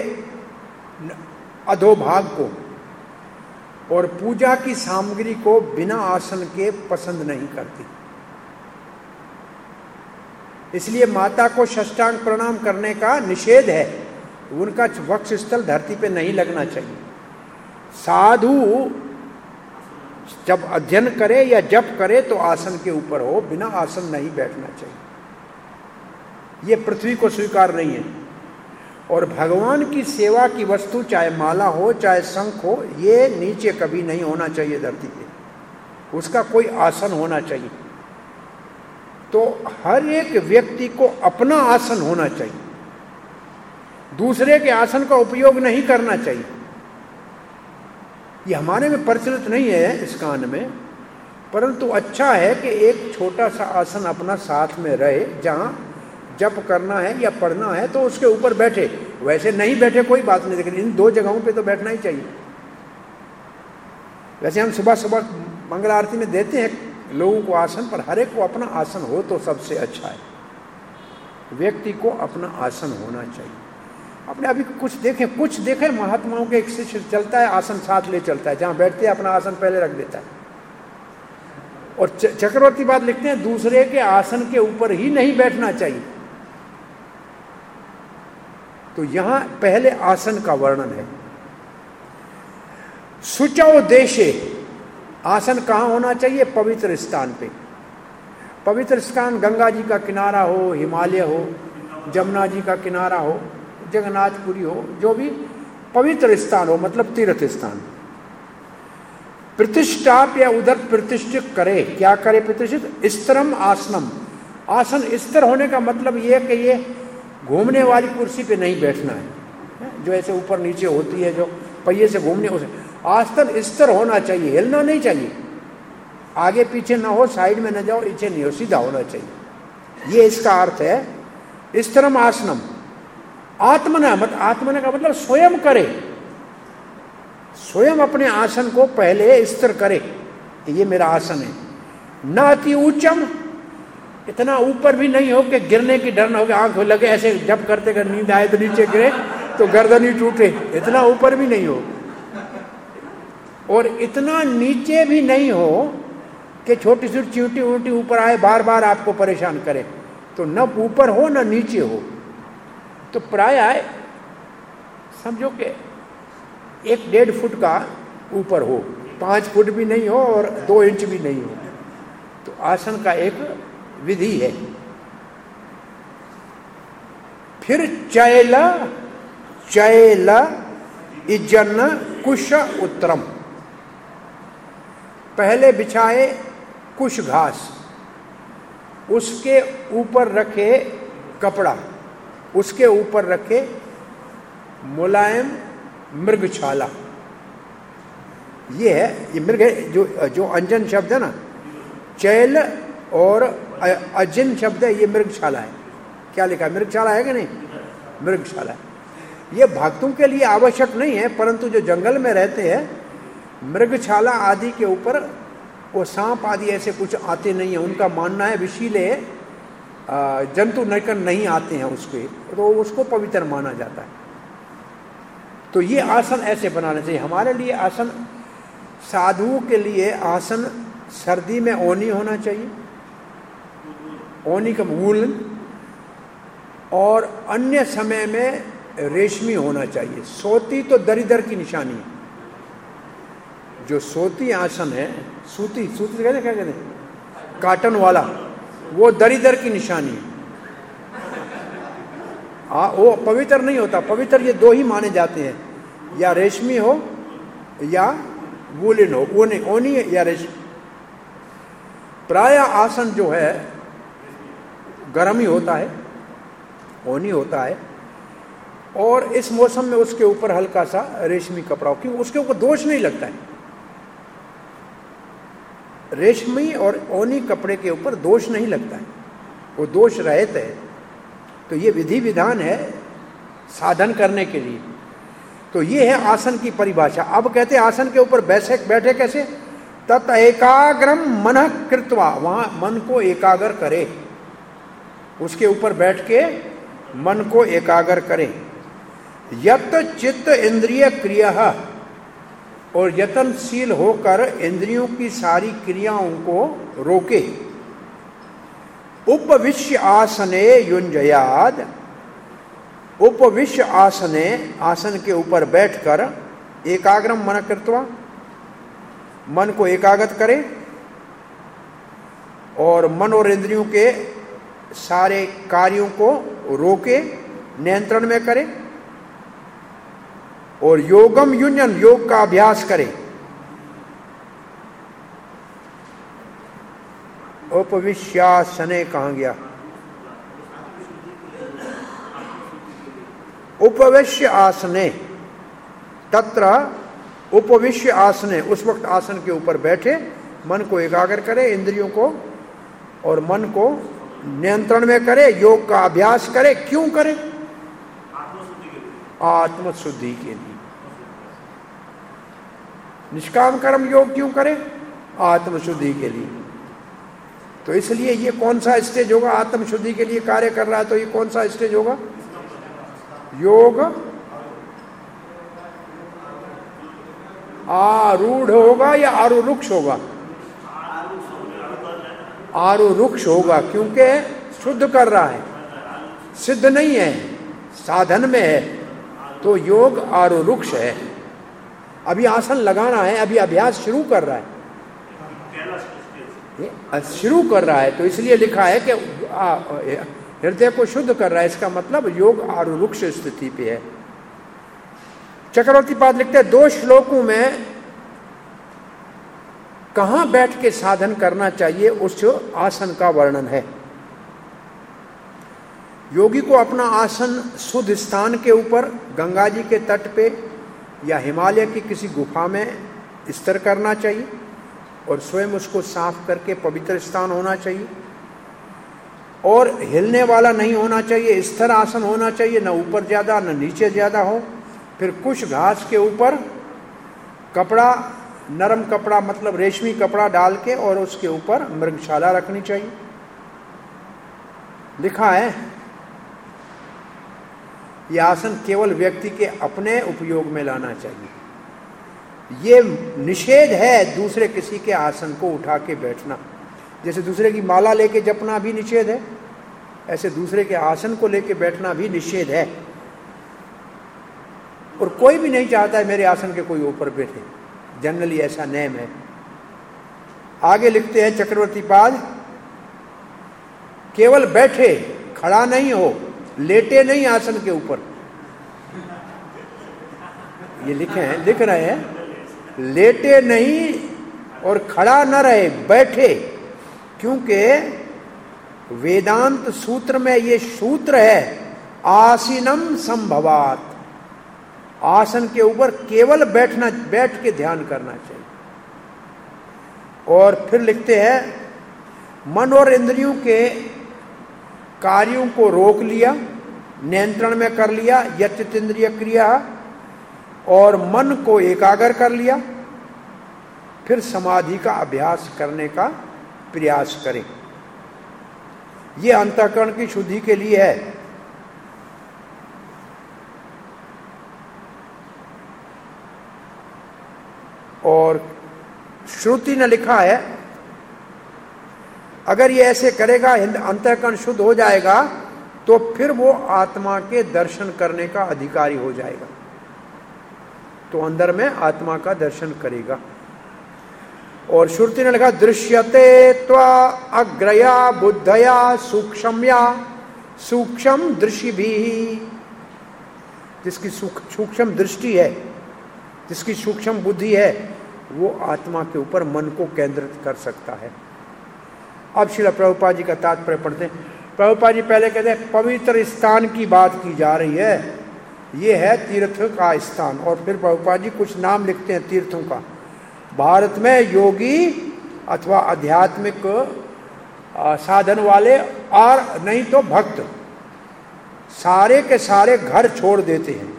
अधोभाग को और पूजा की सामग्री को बिना आसन के पसंद नहीं करती। इसलिए माता को साष्टांग प्रणाम करने का निषेध है, उनका वक्षस्थल धरती पे नहीं लगना चाहिए। साधु जब अध्ययन करे या जप करे तो आसन के ऊपर हो, बिना आसन नहीं बैठना चाहिए। ये पृथ्वी को स्वीकार नहीं है। और भगवान की सेवा की वस्तु, चाहे माला हो चाहे शंख हो, ये नीचे कभी नहीं होना चाहिए धरती पे, उसका कोई आसन होना चाहिए। तो हर एक व्यक्ति को अपना आसन होना चाहिए, दूसरे के आसन का उपयोग नहीं करना चाहिए। ये हमारे में प्रचलित नहीं है इस कान में, परंतु अच्छा है कि एक छोटा सा आसन अपना साथ में रहे, जहाँ जप करना है या पढ़ना है तो उसके ऊपर बैठे। वैसे नहीं बैठे कोई बात नहीं, लेकिन इन 2 जगहों पे तो बैठना ही चाहिए। वैसे हम सुबह सुबह मंगल आरती में देते हैं लोगों को आसन, पर हर एक को अपना आसन हो तो सबसे अच्छा है। व्यक्ति को अपना आसन होना चाहिए। अपने अभी कुछ देखें महात्माओं के, एक शिष्य चलता है आसन साथ ले चलता है, जहाँ बैठते हैं अपना आसन पहले रख देता है। और चक्रवर्ती बात लिखते हैं दूसरे के आसन के ऊपर ही नहीं बैठना चाहिए। तो यहां पहले आसन का वर्णन है। शुचौ देशे, आसन कहाँ होना चाहिए? पवित्र स्थान पे। पवित्र स्थान गंगा जी का किनारा हो, हिमालय हो, जमुना जी का किनारा हो, जगन्नाथपुरी हो, जो भी पवित्र स्थान हो, मतलब तीर्थ स्थान। प्रतिष्ठाप या उधर प्रतिष्ठित करे। क्या करे प्रतिष्ठित? स्थिरम आसनम। आसन स्थिर होने का मतलब यह है कि ये घूमने वाली कुर्सी पे नहीं बैठना है, जो ऐसे ऊपर नीचे होती है, जो पहिए से घूमने, उसे आसन स्थिर होना चाहिए, हिलना नहीं चाहिए। आगे पीछे ना हो, साइड में न जाओ, नीचे नहीं हो, सीधा होना चाहिए। ये इसका अर्थ है स्थिरम आसनम। आत्मना मत, आत्मना का मतलब स्वयं करे, स्वयं अपने आसन को पहले स्थिर करे कि ये मेरा आसन है। न अति ऊंचम, इतना ऊपर भी नहीं हो कि गिरने की डर न हो कि आंख लगे, ऐसे जब करते कर नींद आए तो नीचे गिरे, तो गर्दन ही टूटे, इतना ऊपर भी नहीं हो और इतना नीचे भी नहीं हो कि छोटी सी चींटी ऊंटी ऊपर आए बार बार आपको परेशान करे। तो न ऊपर हो न नीचे हो, तो प्राय समझो कि 1-1.5 फुट का ऊपर हो, 5 फुट भी नहीं हो और 2 इंच भी नहीं हो। तो आसन का एक विधि है। फिर चैल इज्जन कुश उत्तरम, पहले बिछाए कुश घास, उसके ऊपर रखे कपड़ा, उसके ऊपर रखे मुलायम मृगछाला। ये है, ये मृग है, जो अंजन शब्द है ना, चैल और अजिन शब्द है, ये मृगशाला है। क्या लिखा है? मृगशाला है कि नहीं? मृगशाला। ये भक्तों के लिए आवश्यक नहीं है, परंतु जो जंगल में रहते हैं मृगशाला आदि के ऊपर वो सांप आदि ऐसे कुछ आते नहीं है। उनका मानना है विषीले जंतु नरकन नहीं आते हैं उसके, तो उसको पवित्र माना जाता है। तो ये आसन ऐसे बनाना चाहिए। हमारे लिए आसन, साधुओं के लिए आसन सर्दी में ओनी होना चाहिए, ओनी का वूलन, और अन्य समय में रेशमी होना चाहिए। सोती तो दरिद्र की निशानी है। जो सोती आसन है, सूती सूती कहते क्या कहते हैं, काटन वाला, वो दरिद्र की निशानी है। वो पवित्र नहीं होता। पवित्र ये 2 ही माने जाते हैं, या रेशमी हो या वूलन हो, वो नहीं, ओनी या रेशमी। प्राय आसन जो है गर्म ही होता है, ओनी होता है, और इस मौसम में उसके ऊपर हल्का सा रेशमी कपड़ा, क्योंकि उसके ऊपर दोष नहीं लगता है। रेशमी और ओनी कपड़े के ऊपर दोष नहीं लगता है, वो दोष रहित है। तो ये विधि विधान है साधन करने के लिए। तो ये है आसन की परिभाषा। अब कहते हैं आसन के ऊपर बैठे कैसे? तत् एकाग्रम मनः कृत्वा, वहां मन को एकाग्र करे, उसके ऊपर बैठ के मन को एकाग्र करे। यत चित्त इंद्रिय क्रिया, और यत्नशील होकर इंद्रियों की सारी क्रियाओं को रोके। उपविश्य आसने युंजयाद, उपविश्य आसने, आसन के ऊपर बैठकर, एकाग्रम मन कृत्वा, मन को एकाग्र करे और मन और इंद्रियों के सारे कार्यों को रोके, नियंत्रण में करे, और योगम युंजन, योग का अभ्यास करे। उपविश्यासने कहाँ गया? उपविश्य आसने, तत्र उपविश्य आसने, उस वक्त आसन के ऊपर बैठे, मन को एकाग्र करे, इंद्रियों को और मन को नियंत्रण में करे, योग का अभ्यास करे। क्यों करे? आत्मशुद्धि के लिए। निष्काम कर्म योग क्यों करे? आत्मशुद्धि के लिए। तो इसलिए ये कौन सा स्टेज होगा? आत्मशुद्धि के लिए कार्य कर रहा है, तो ये कौन सा स्टेज होगा? योग आरूढ़ होगा या आरुरुक्ष होगा? आरुरुक्ष होगा, क्योंकि शुद्ध कर रहा है, सिद्ध नहीं है, साधन में है। तो योग आरुरुक्ष है। अभी आसन लगाना है, अभी अभ्यास शुरू कर रहा है, शुरू कर रहा है। तो इसलिए लिखा है कि हृदय को शुद्ध कर रहा है। इसका मतलब योग आरुरुक्ष स्थिति पे है। चक्रवर्ती पाद लिखते हैं 2 श्लोकों में कहां बैठ के साधन करना चाहिए उस आसन का वर्णन है। योगी को अपना आसन शुद्ध स्थान के ऊपर, गंगा जी के तट पे या हिमालय की किसी गुफा में स्थिर करना चाहिए, और स्वयं उसको साफ करके पवित्र स्थान होना चाहिए, और हिलने वाला नहीं होना चाहिए, स्थिर आसन होना चाहिए, न ऊपर ज़्यादा न नीचे ज़्यादा हो। फिर कुछ घास के ऊपर कपड़ा, नरम कपड़ा मतलब रेशमी कपड़ा डाल के, और उसके ऊपर मृगशाला रखनी चाहिए। लिखा है यह आसन केवल व्यक्ति के अपने उपयोग में लाना चाहिए। ये निषेध है दूसरे किसी के आसन को उठा के बैठना। जैसे दूसरे की माला लेके जपना भी निषेध है, ऐसे दूसरे के आसन को लेके बैठना भी निषेध है। और कोई भी नहीं चाहता है मेरे आसन के कोई ऊपर बैठे, जनरली ऐसा नेम है। आगे लिखते हैं चक्रवर्ती पाद, केवल बैठे, खड़ा नहीं हो, लेटे नहीं आसन के ऊपर। ये लिख रहे हैं लेटे नहीं और खड़ा न रहे, बैठे। क्योंकि वेदांत सूत्र में ये सूत्र है आसीनम संभवात, आसन के ऊपर केवल बैठ के ध्यान करना चाहिए। और फिर लिखते हैं मन और इंद्रियों के कार्यों को रोक लिया, नियंत्रण में कर लिया, यचित इंद्रिय क्रिया, और मन को एकाग्र कर लिया। फिर समाधि का अभ्यास करने का प्रयास करें। यह अंतःकरण की शुद्धि के लिए है। और श्रुति ने लिखा है अगर ये ऐसे करेगा, अंतःकरण शुद्ध हो जाएगा, तो फिर वो आत्मा के दर्शन करने का अधिकारी हो जाएगा। तो अंदर में आत्मा का दर्शन करेगा। और श्रुति ने लिखा दृश्यते त्वा अग्रया बुद्धया सूक्ष्मया सूक्ष्म दृष्टि भी, जिसकी सूक्ष्म दृष्टि है, जिसकी सूक्ष्म बुद्धि है, वो आत्मा के ऊपर मन को केंद्रित कर सकता है। अब श्रील प्रभुपाद जी का तात्पर्य पढ़ते हैं। प्रभुपाद जी पहले कहते हैं पवित्र स्थान की बात की जा रही है, ये है तीर्थ का स्थान। और फिर प्रभुपाद जी कुछ नाम लिखते हैं तीर्थों का। भारत में योगी अथवा आध्यात्मिक साधन वाले और नहीं तो भक्त सारे के सारे घर छोड़ देते हैं।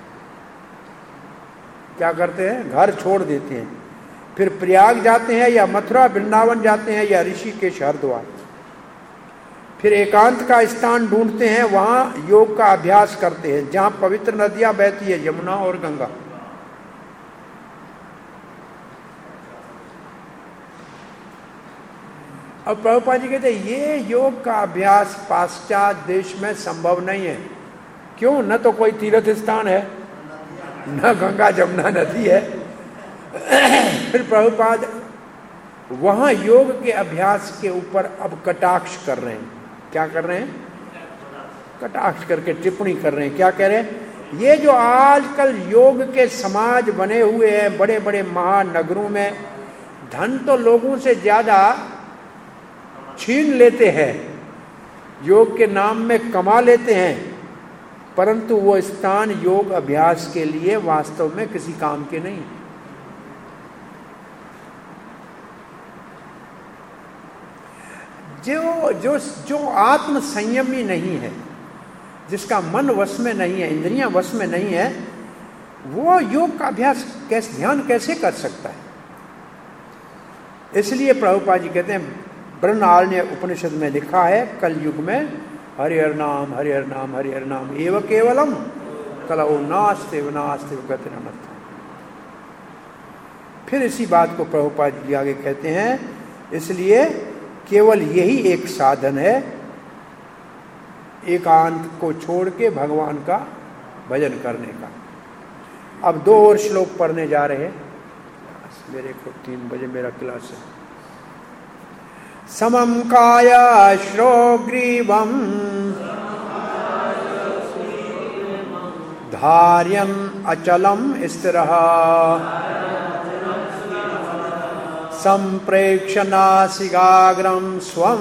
क्या करते हैं? घर छोड़ देते हैं। फिर प्रयाग जाते हैं या मथुरा वृंदावन जाते हैं या ऋषिकेश हरिद्वार। फिर एकांत का स्थान ढूंढते हैं, वहां योग का अभ्यास करते हैं, जहां पवित्र नदियां बहती है, यमुना और गंगा। अब प्रभुपाद जी कहते हैं ये योग का अभ्यास पाश्चात्य देश में संभव नहीं है। क्यों? न तो कोई तीर्थ स्थान है, न गंगा जमुना नदी है। फिर प्रभुपाद वहां योग के अभ्यास के ऊपर अब कटाक्ष कर रहे हैं। क्या कर रहे हैं? कटाक्ष करके टिप्पणी कर रहे हैं। क्या कह रहे हैं? ये जो आजकल योग के समाज बने हुए हैं बड़े बड़े महानगरों में, धन तो लोगों से ज्यादा छीन लेते हैं, योग के नाम में कमा लेते हैं, परंतु वो स्थान योग अभ्यास के लिए वास्तव में किसी काम के नहीं। जो आत्म संयमी नहीं है, जिसका मन वश में नहीं है, इंद्रियां वश में नहीं है, वो योग का अभ्यास ध्यान कैसे कर सकता है? इसलिए प्रभुपाद जी कहते हैं बृहदारण्य उपनिषद में लिखा है कलयुग में हरिहर नाम हरिहर नाम हरिहर नाम एव केवलम कलौ नास्ति विनास्ति गतिरनर्थ। फिर इसी बात को प्रभुपाद जी आगे कहते हैं इसलिए केवल यही एक साधन है एकांत को छोड़ के भगवान का भजन करने का। अब 2 और श्लोक पढ़ने जा रहे हैं। मेरे को 3 बजे मेरा क्लास है। समम कायाश्रो ग्रीवम धार्यं अचलम स्थिरः संप्रेक्ष्य नासिकाग्रं स्वं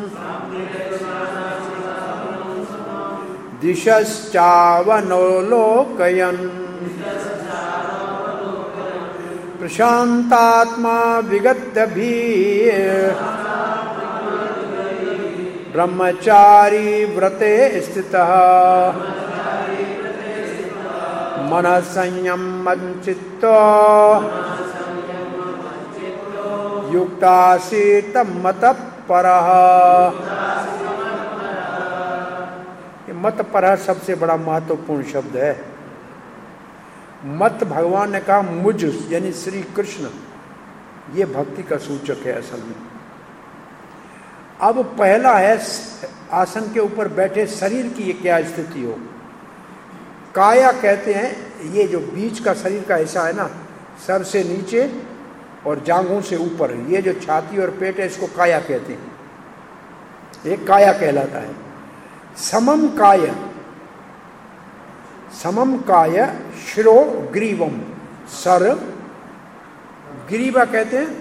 दिशश्चावलोकयन् प्रशांतात्मा विगतभीः ब्रह्मचारी व्रते स्थितः मनः संयमं चित्तो युक्तासीत मतः परः। मत पर सबसे बड़ा महत्वपूर्ण शब्द है। मत भगवान ने कहा मुझ यानी श्री कृष्ण, ये भक्ति का सूचक है असल में। अब पहला है आसन के ऊपर बैठे शरीर की ये क्या स्थिति हो। काया कहते हैं ये जो बीच का शरीर का हिस्सा है ना, सर से नीचे और जांघों से ऊपर, ये जो छाती और पेट है इसको काया कहते हैं, ये काया कहलाता है। समम काय, समम काय शिरो ग्रीवम, सर ग्रीवा कहते हैं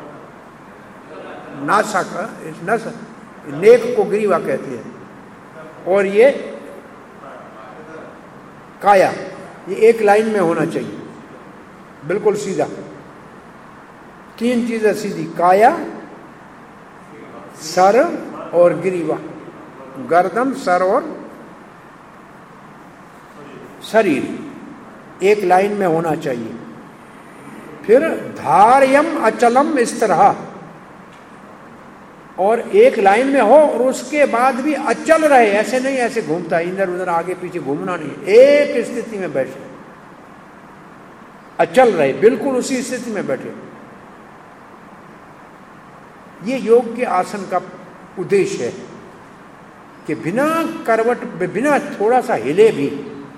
नासा नस, नेक को ग्रीवा कहते हैं, और ये काया, ये एक लाइन में होना चाहिए, बिल्कुल सीधा। तीन चीजें सीधी, काया, सर और ग्रीवा, गर्दन, सर और शरीर एक लाइन में होना चाहिए। फिर धार्यम अचलम इस तरह, और एक लाइन में हो और उसके बाद भी अचल रहे, ऐसे नहीं ऐसे घूमता है इधर उधर आगे पीछे घूमना नहीं, एक स्थिति में बैठे, अचल रहे, बिल्कुल उसी स्थिति में बैठे। ये योग के आसन का उद्देश्य है कि बिना करवट, बिना थोड़ा सा हिले भी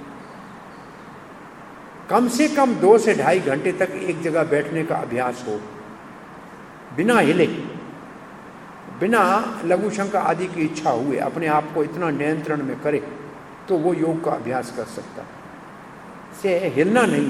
कम से कम 2 से 2.5 घंटे तक एक जगह बैठने का अभ्यास हो, बिना हिले, बिना लघु शंका आदि की इच्छा हुए, अपने आप को इतना नियंत्रण में करे तो वो योग का अभ्यास कर सकता है, से हिलना नहीं।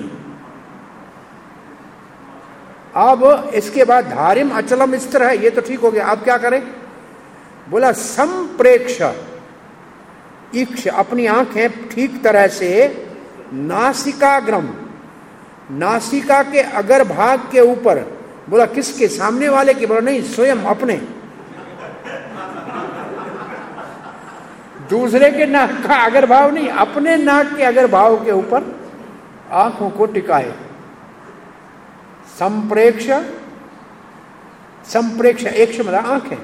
अब इसके बाद धारिम अचलम इस तरह है, ये तो ठीक हो गया। अब क्या करें? बोला संप्रेक्ष इक्ष, अपनी आंखें ठीक तरह से नासिकाग्रम, नासिका के अगर भाग के ऊपर। बोला किसके? सामने वाले के? बोला नहीं, स्वयं अपने, दूसरे के नाक का अगर भाव नहीं, अपने नाक के अगर भाव के ऊपर आंखों को टिकाए। संप्रेक्ष, संप्रेक्ष एक मतलब आंखें,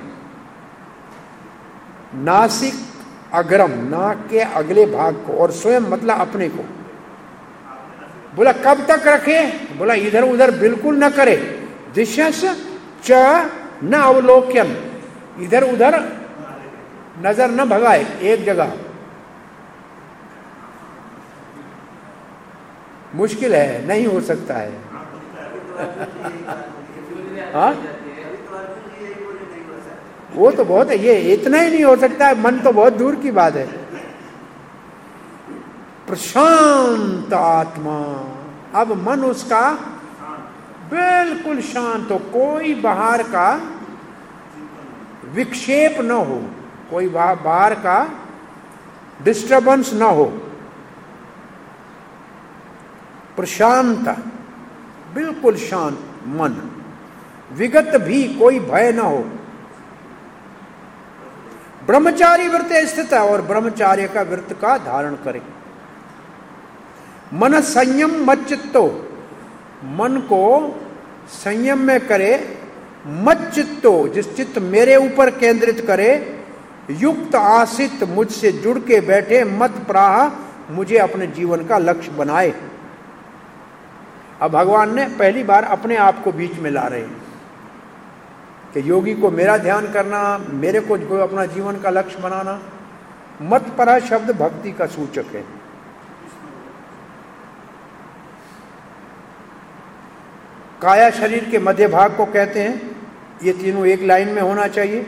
नासिक अग्रम, नाक के अगले भाग को, और स्वयं मतलब अपने को। बोला कब तक रखे? बोला इधर उधर बिल्कुल न करे। दिशस च न अवलोकन, इधर उधर नजर न भगाए, एक जगह। मुश्किल है, नहीं हो सकता है। हाँ, वो तो बहुत है, ये इतना ही नहीं हो सकता है, मन तो बहुत दूर की बात है। प्रशांत आत्मा, अब मन उसका बिल्कुल शांत हो, कोई बाहर का विक्षेप न हो, कोई बाहर का डिस्टर्बेंस न हो, प्रशांत, बिल्कुल शांत मन, विगत भी कोई भय न हो। ब्रह्मचारी व्रत स्थित है, और ब्रह्मचार्य का व्रत का धारण करे। मन संयम मत चित्तो, मन को संयम में करे। मत चित्तो, जिस चित्त मेरे ऊपर केंद्रित करे। युक्त आसित, मुझसे जुड़ के बैठे। मत प्राह, मुझे अपने जीवन का लक्ष्य बनाए। अब भगवान ने पहली बार अपने आप को बीच में ला रहे हैं कि योगी को मेरा ध्यान करना, मेरे को अपना जीवन का लक्ष्य बनाना। मत परा शब्द भक्ति का सूचक है। काया शरीर के मध्य भाग को कहते हैं। ये तीनों एक लाइन में होना चाहिए।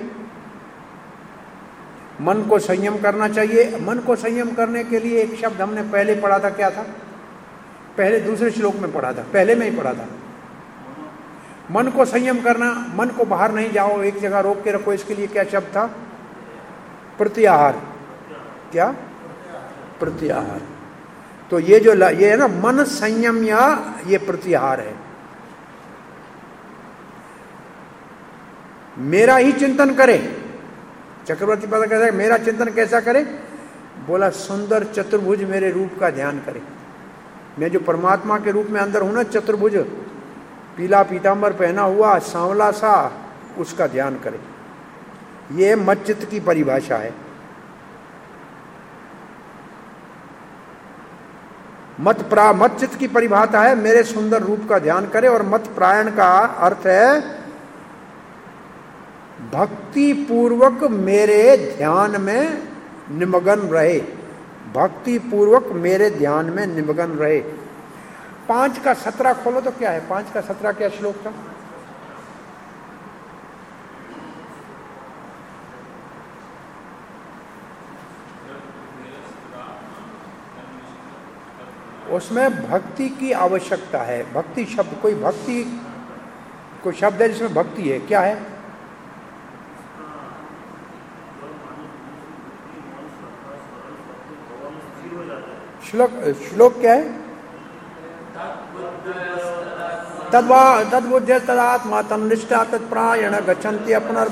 मन को संयम करना चाहिए। मन को संयम करने के लिए एक शब्द हमने पहले पढ़ा था, क्या था? पहले दूसरे श्लोक में पढ़ा था, पहले में ही पढ़ा था। मन को संयम करना, मन को बाहर नहीं जाओ, एक जगह रोक के रखो। इसके लिए क्या शब्द था? प्रत्याहार। क्या? प्रत्याहार। तो ये जो ये है ना, मन संयम, या ये प्रत्याहार है। मेरा ही चिंतन करे। चक्रवर्ती पता कहता है मेरा चिंतन कैसा करे? बोला सुंदर चतुर्भुज मेरे रूप का ध्यान करे। मैं जो परमात्मा के रूप में अंदर हूं ना, चतुर्भुज, पीला पीतांबर पहना हुआ, सांवला सा, उसका ध्यान करे। ये मच्चित्त की परिभाषा है। मत चित्त की परिभाषा है मेरे सुंदर रूप का ध्यान करे, और मत प्रायण का अर्थ है भक्ति पूर्वक मेरे ध्यान में निमग्न रहे, भक्ति पूर्वक मेरे ध्यान में निमग्न रहे। 5 का 17 खोलो तो क्या है? 5 का 17 क्या श्लोक था? उसमें भक्ति की आवश्यकता है। भक्ति शब्द, कोई भक्ति कोई शब्द है जिसमें भक्ति है, क्या है? श्लोक क्या है? तद्बुद्ध तदात्मा तन्निष्ठा तत्प्रायण गच्छन्ति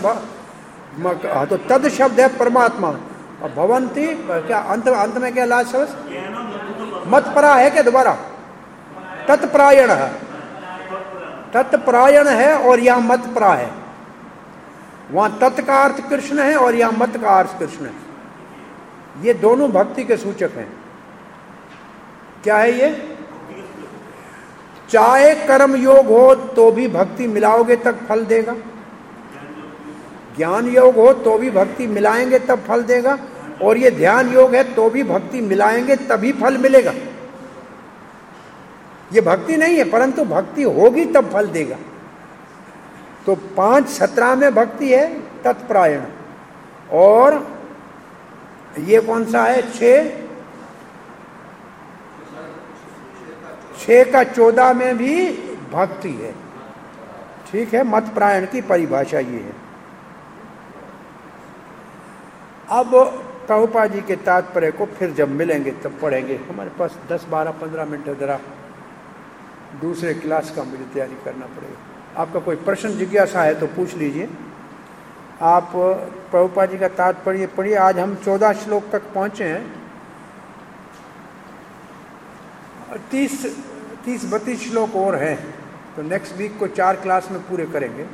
तो तद शब्द है परमात्मा, और भवंती क्या अंत में क्या लास्ट शब्द? मतपरा है क्या? दोबारा तत्प्रायण है, तत्प्रायण है और यहां मतपरा है। वहां तत् का अर्थ कृष्ण है और यहां मत का अर्थ कृष्ण है। ये दोनों भक्ति के सूचक हैं। क्या है ये? चाहे कर्म योग हो तो भी भक्ति मिलाओगे तब फल देगा, ज्ञान योग हो तो भी भक्ति मिलाएंगे तब फल देगा, और ये ध्यान योग है तो भी भक्ति मिलाएंगे तभी फल मिलेगा। ये भक्ति नहीं है, परंतु भक्ति होगी तब फल देगा। तो 5:17 में भक्ति है तत्प्रायण, और ये कौन सा है? 6 का 14 में भी भक्ति है। ठीक है, मत प्रायण की परिभाषा ये है। अब प्रभुपाद जी के तात्पर्य को फिर जब मिलेंगे तब पढ़ेंगे। हमारे पास 10, 12, 15 मिनट है, जरा दूसरे क्लास का मुझे तैयारी करना पड़ेगा। आपका कोई प्रश्न जिज्ञासा है तो पूछ लीजिए। आप प्रभुपाद जी का तात्पर्य पढ़िए। आज हम 14 श्लोक तक पहुंचे हैं। 30-32 श्लोक और हैं, तो नेक्स्ट वीक को 4 क्लास में पूरे करेंगे।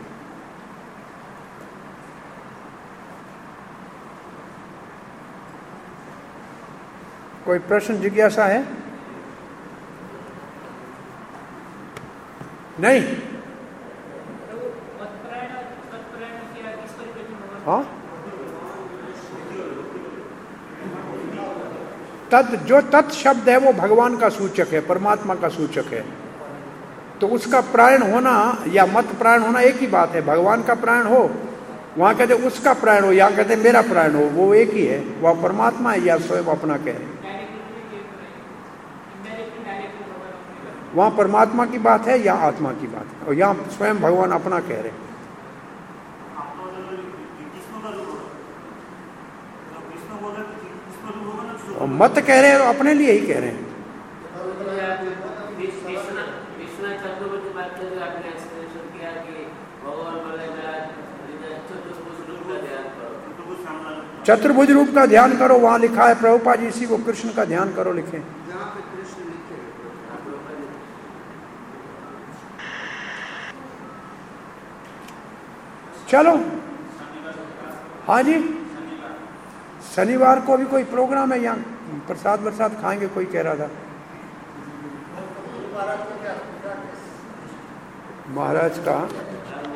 कोई प्रश्न जिज्ञासा है? नहीं? हाँ, जो तत् शब्द है वो भगवान का सूचक है, परमात्मा का सूचक है। तो उसका प्रायण होना या मत प्रायण होना एक ही बात है। भगवान का प्रायण हो, वहां कहते उसका प्रायण हो, यहाँ कहते मेरा प्रायण हो, वो एक ही है। वह परमात्मा है या स्वयं अपना कह रहे? वहां परमात्मा की बात है या आत्मा की बात है, और यहाँ स्वयं भगवान अपना कह रहे हैं। और मत कह रहे हैं, अपने लिए ही कह रहे हैं। चतुर्भुज रूप का ध्यान करो, वहां लिखा है। प्रभुपाद जी इसी को कृष्ण का ध्यान करो लिखे। चलो, हाँ जी, शनिवार को भी कोई प्रोग्राम है? यहाँ प्रसाद बरसाद खाएंगे, कोई कह रहा था। महाराज का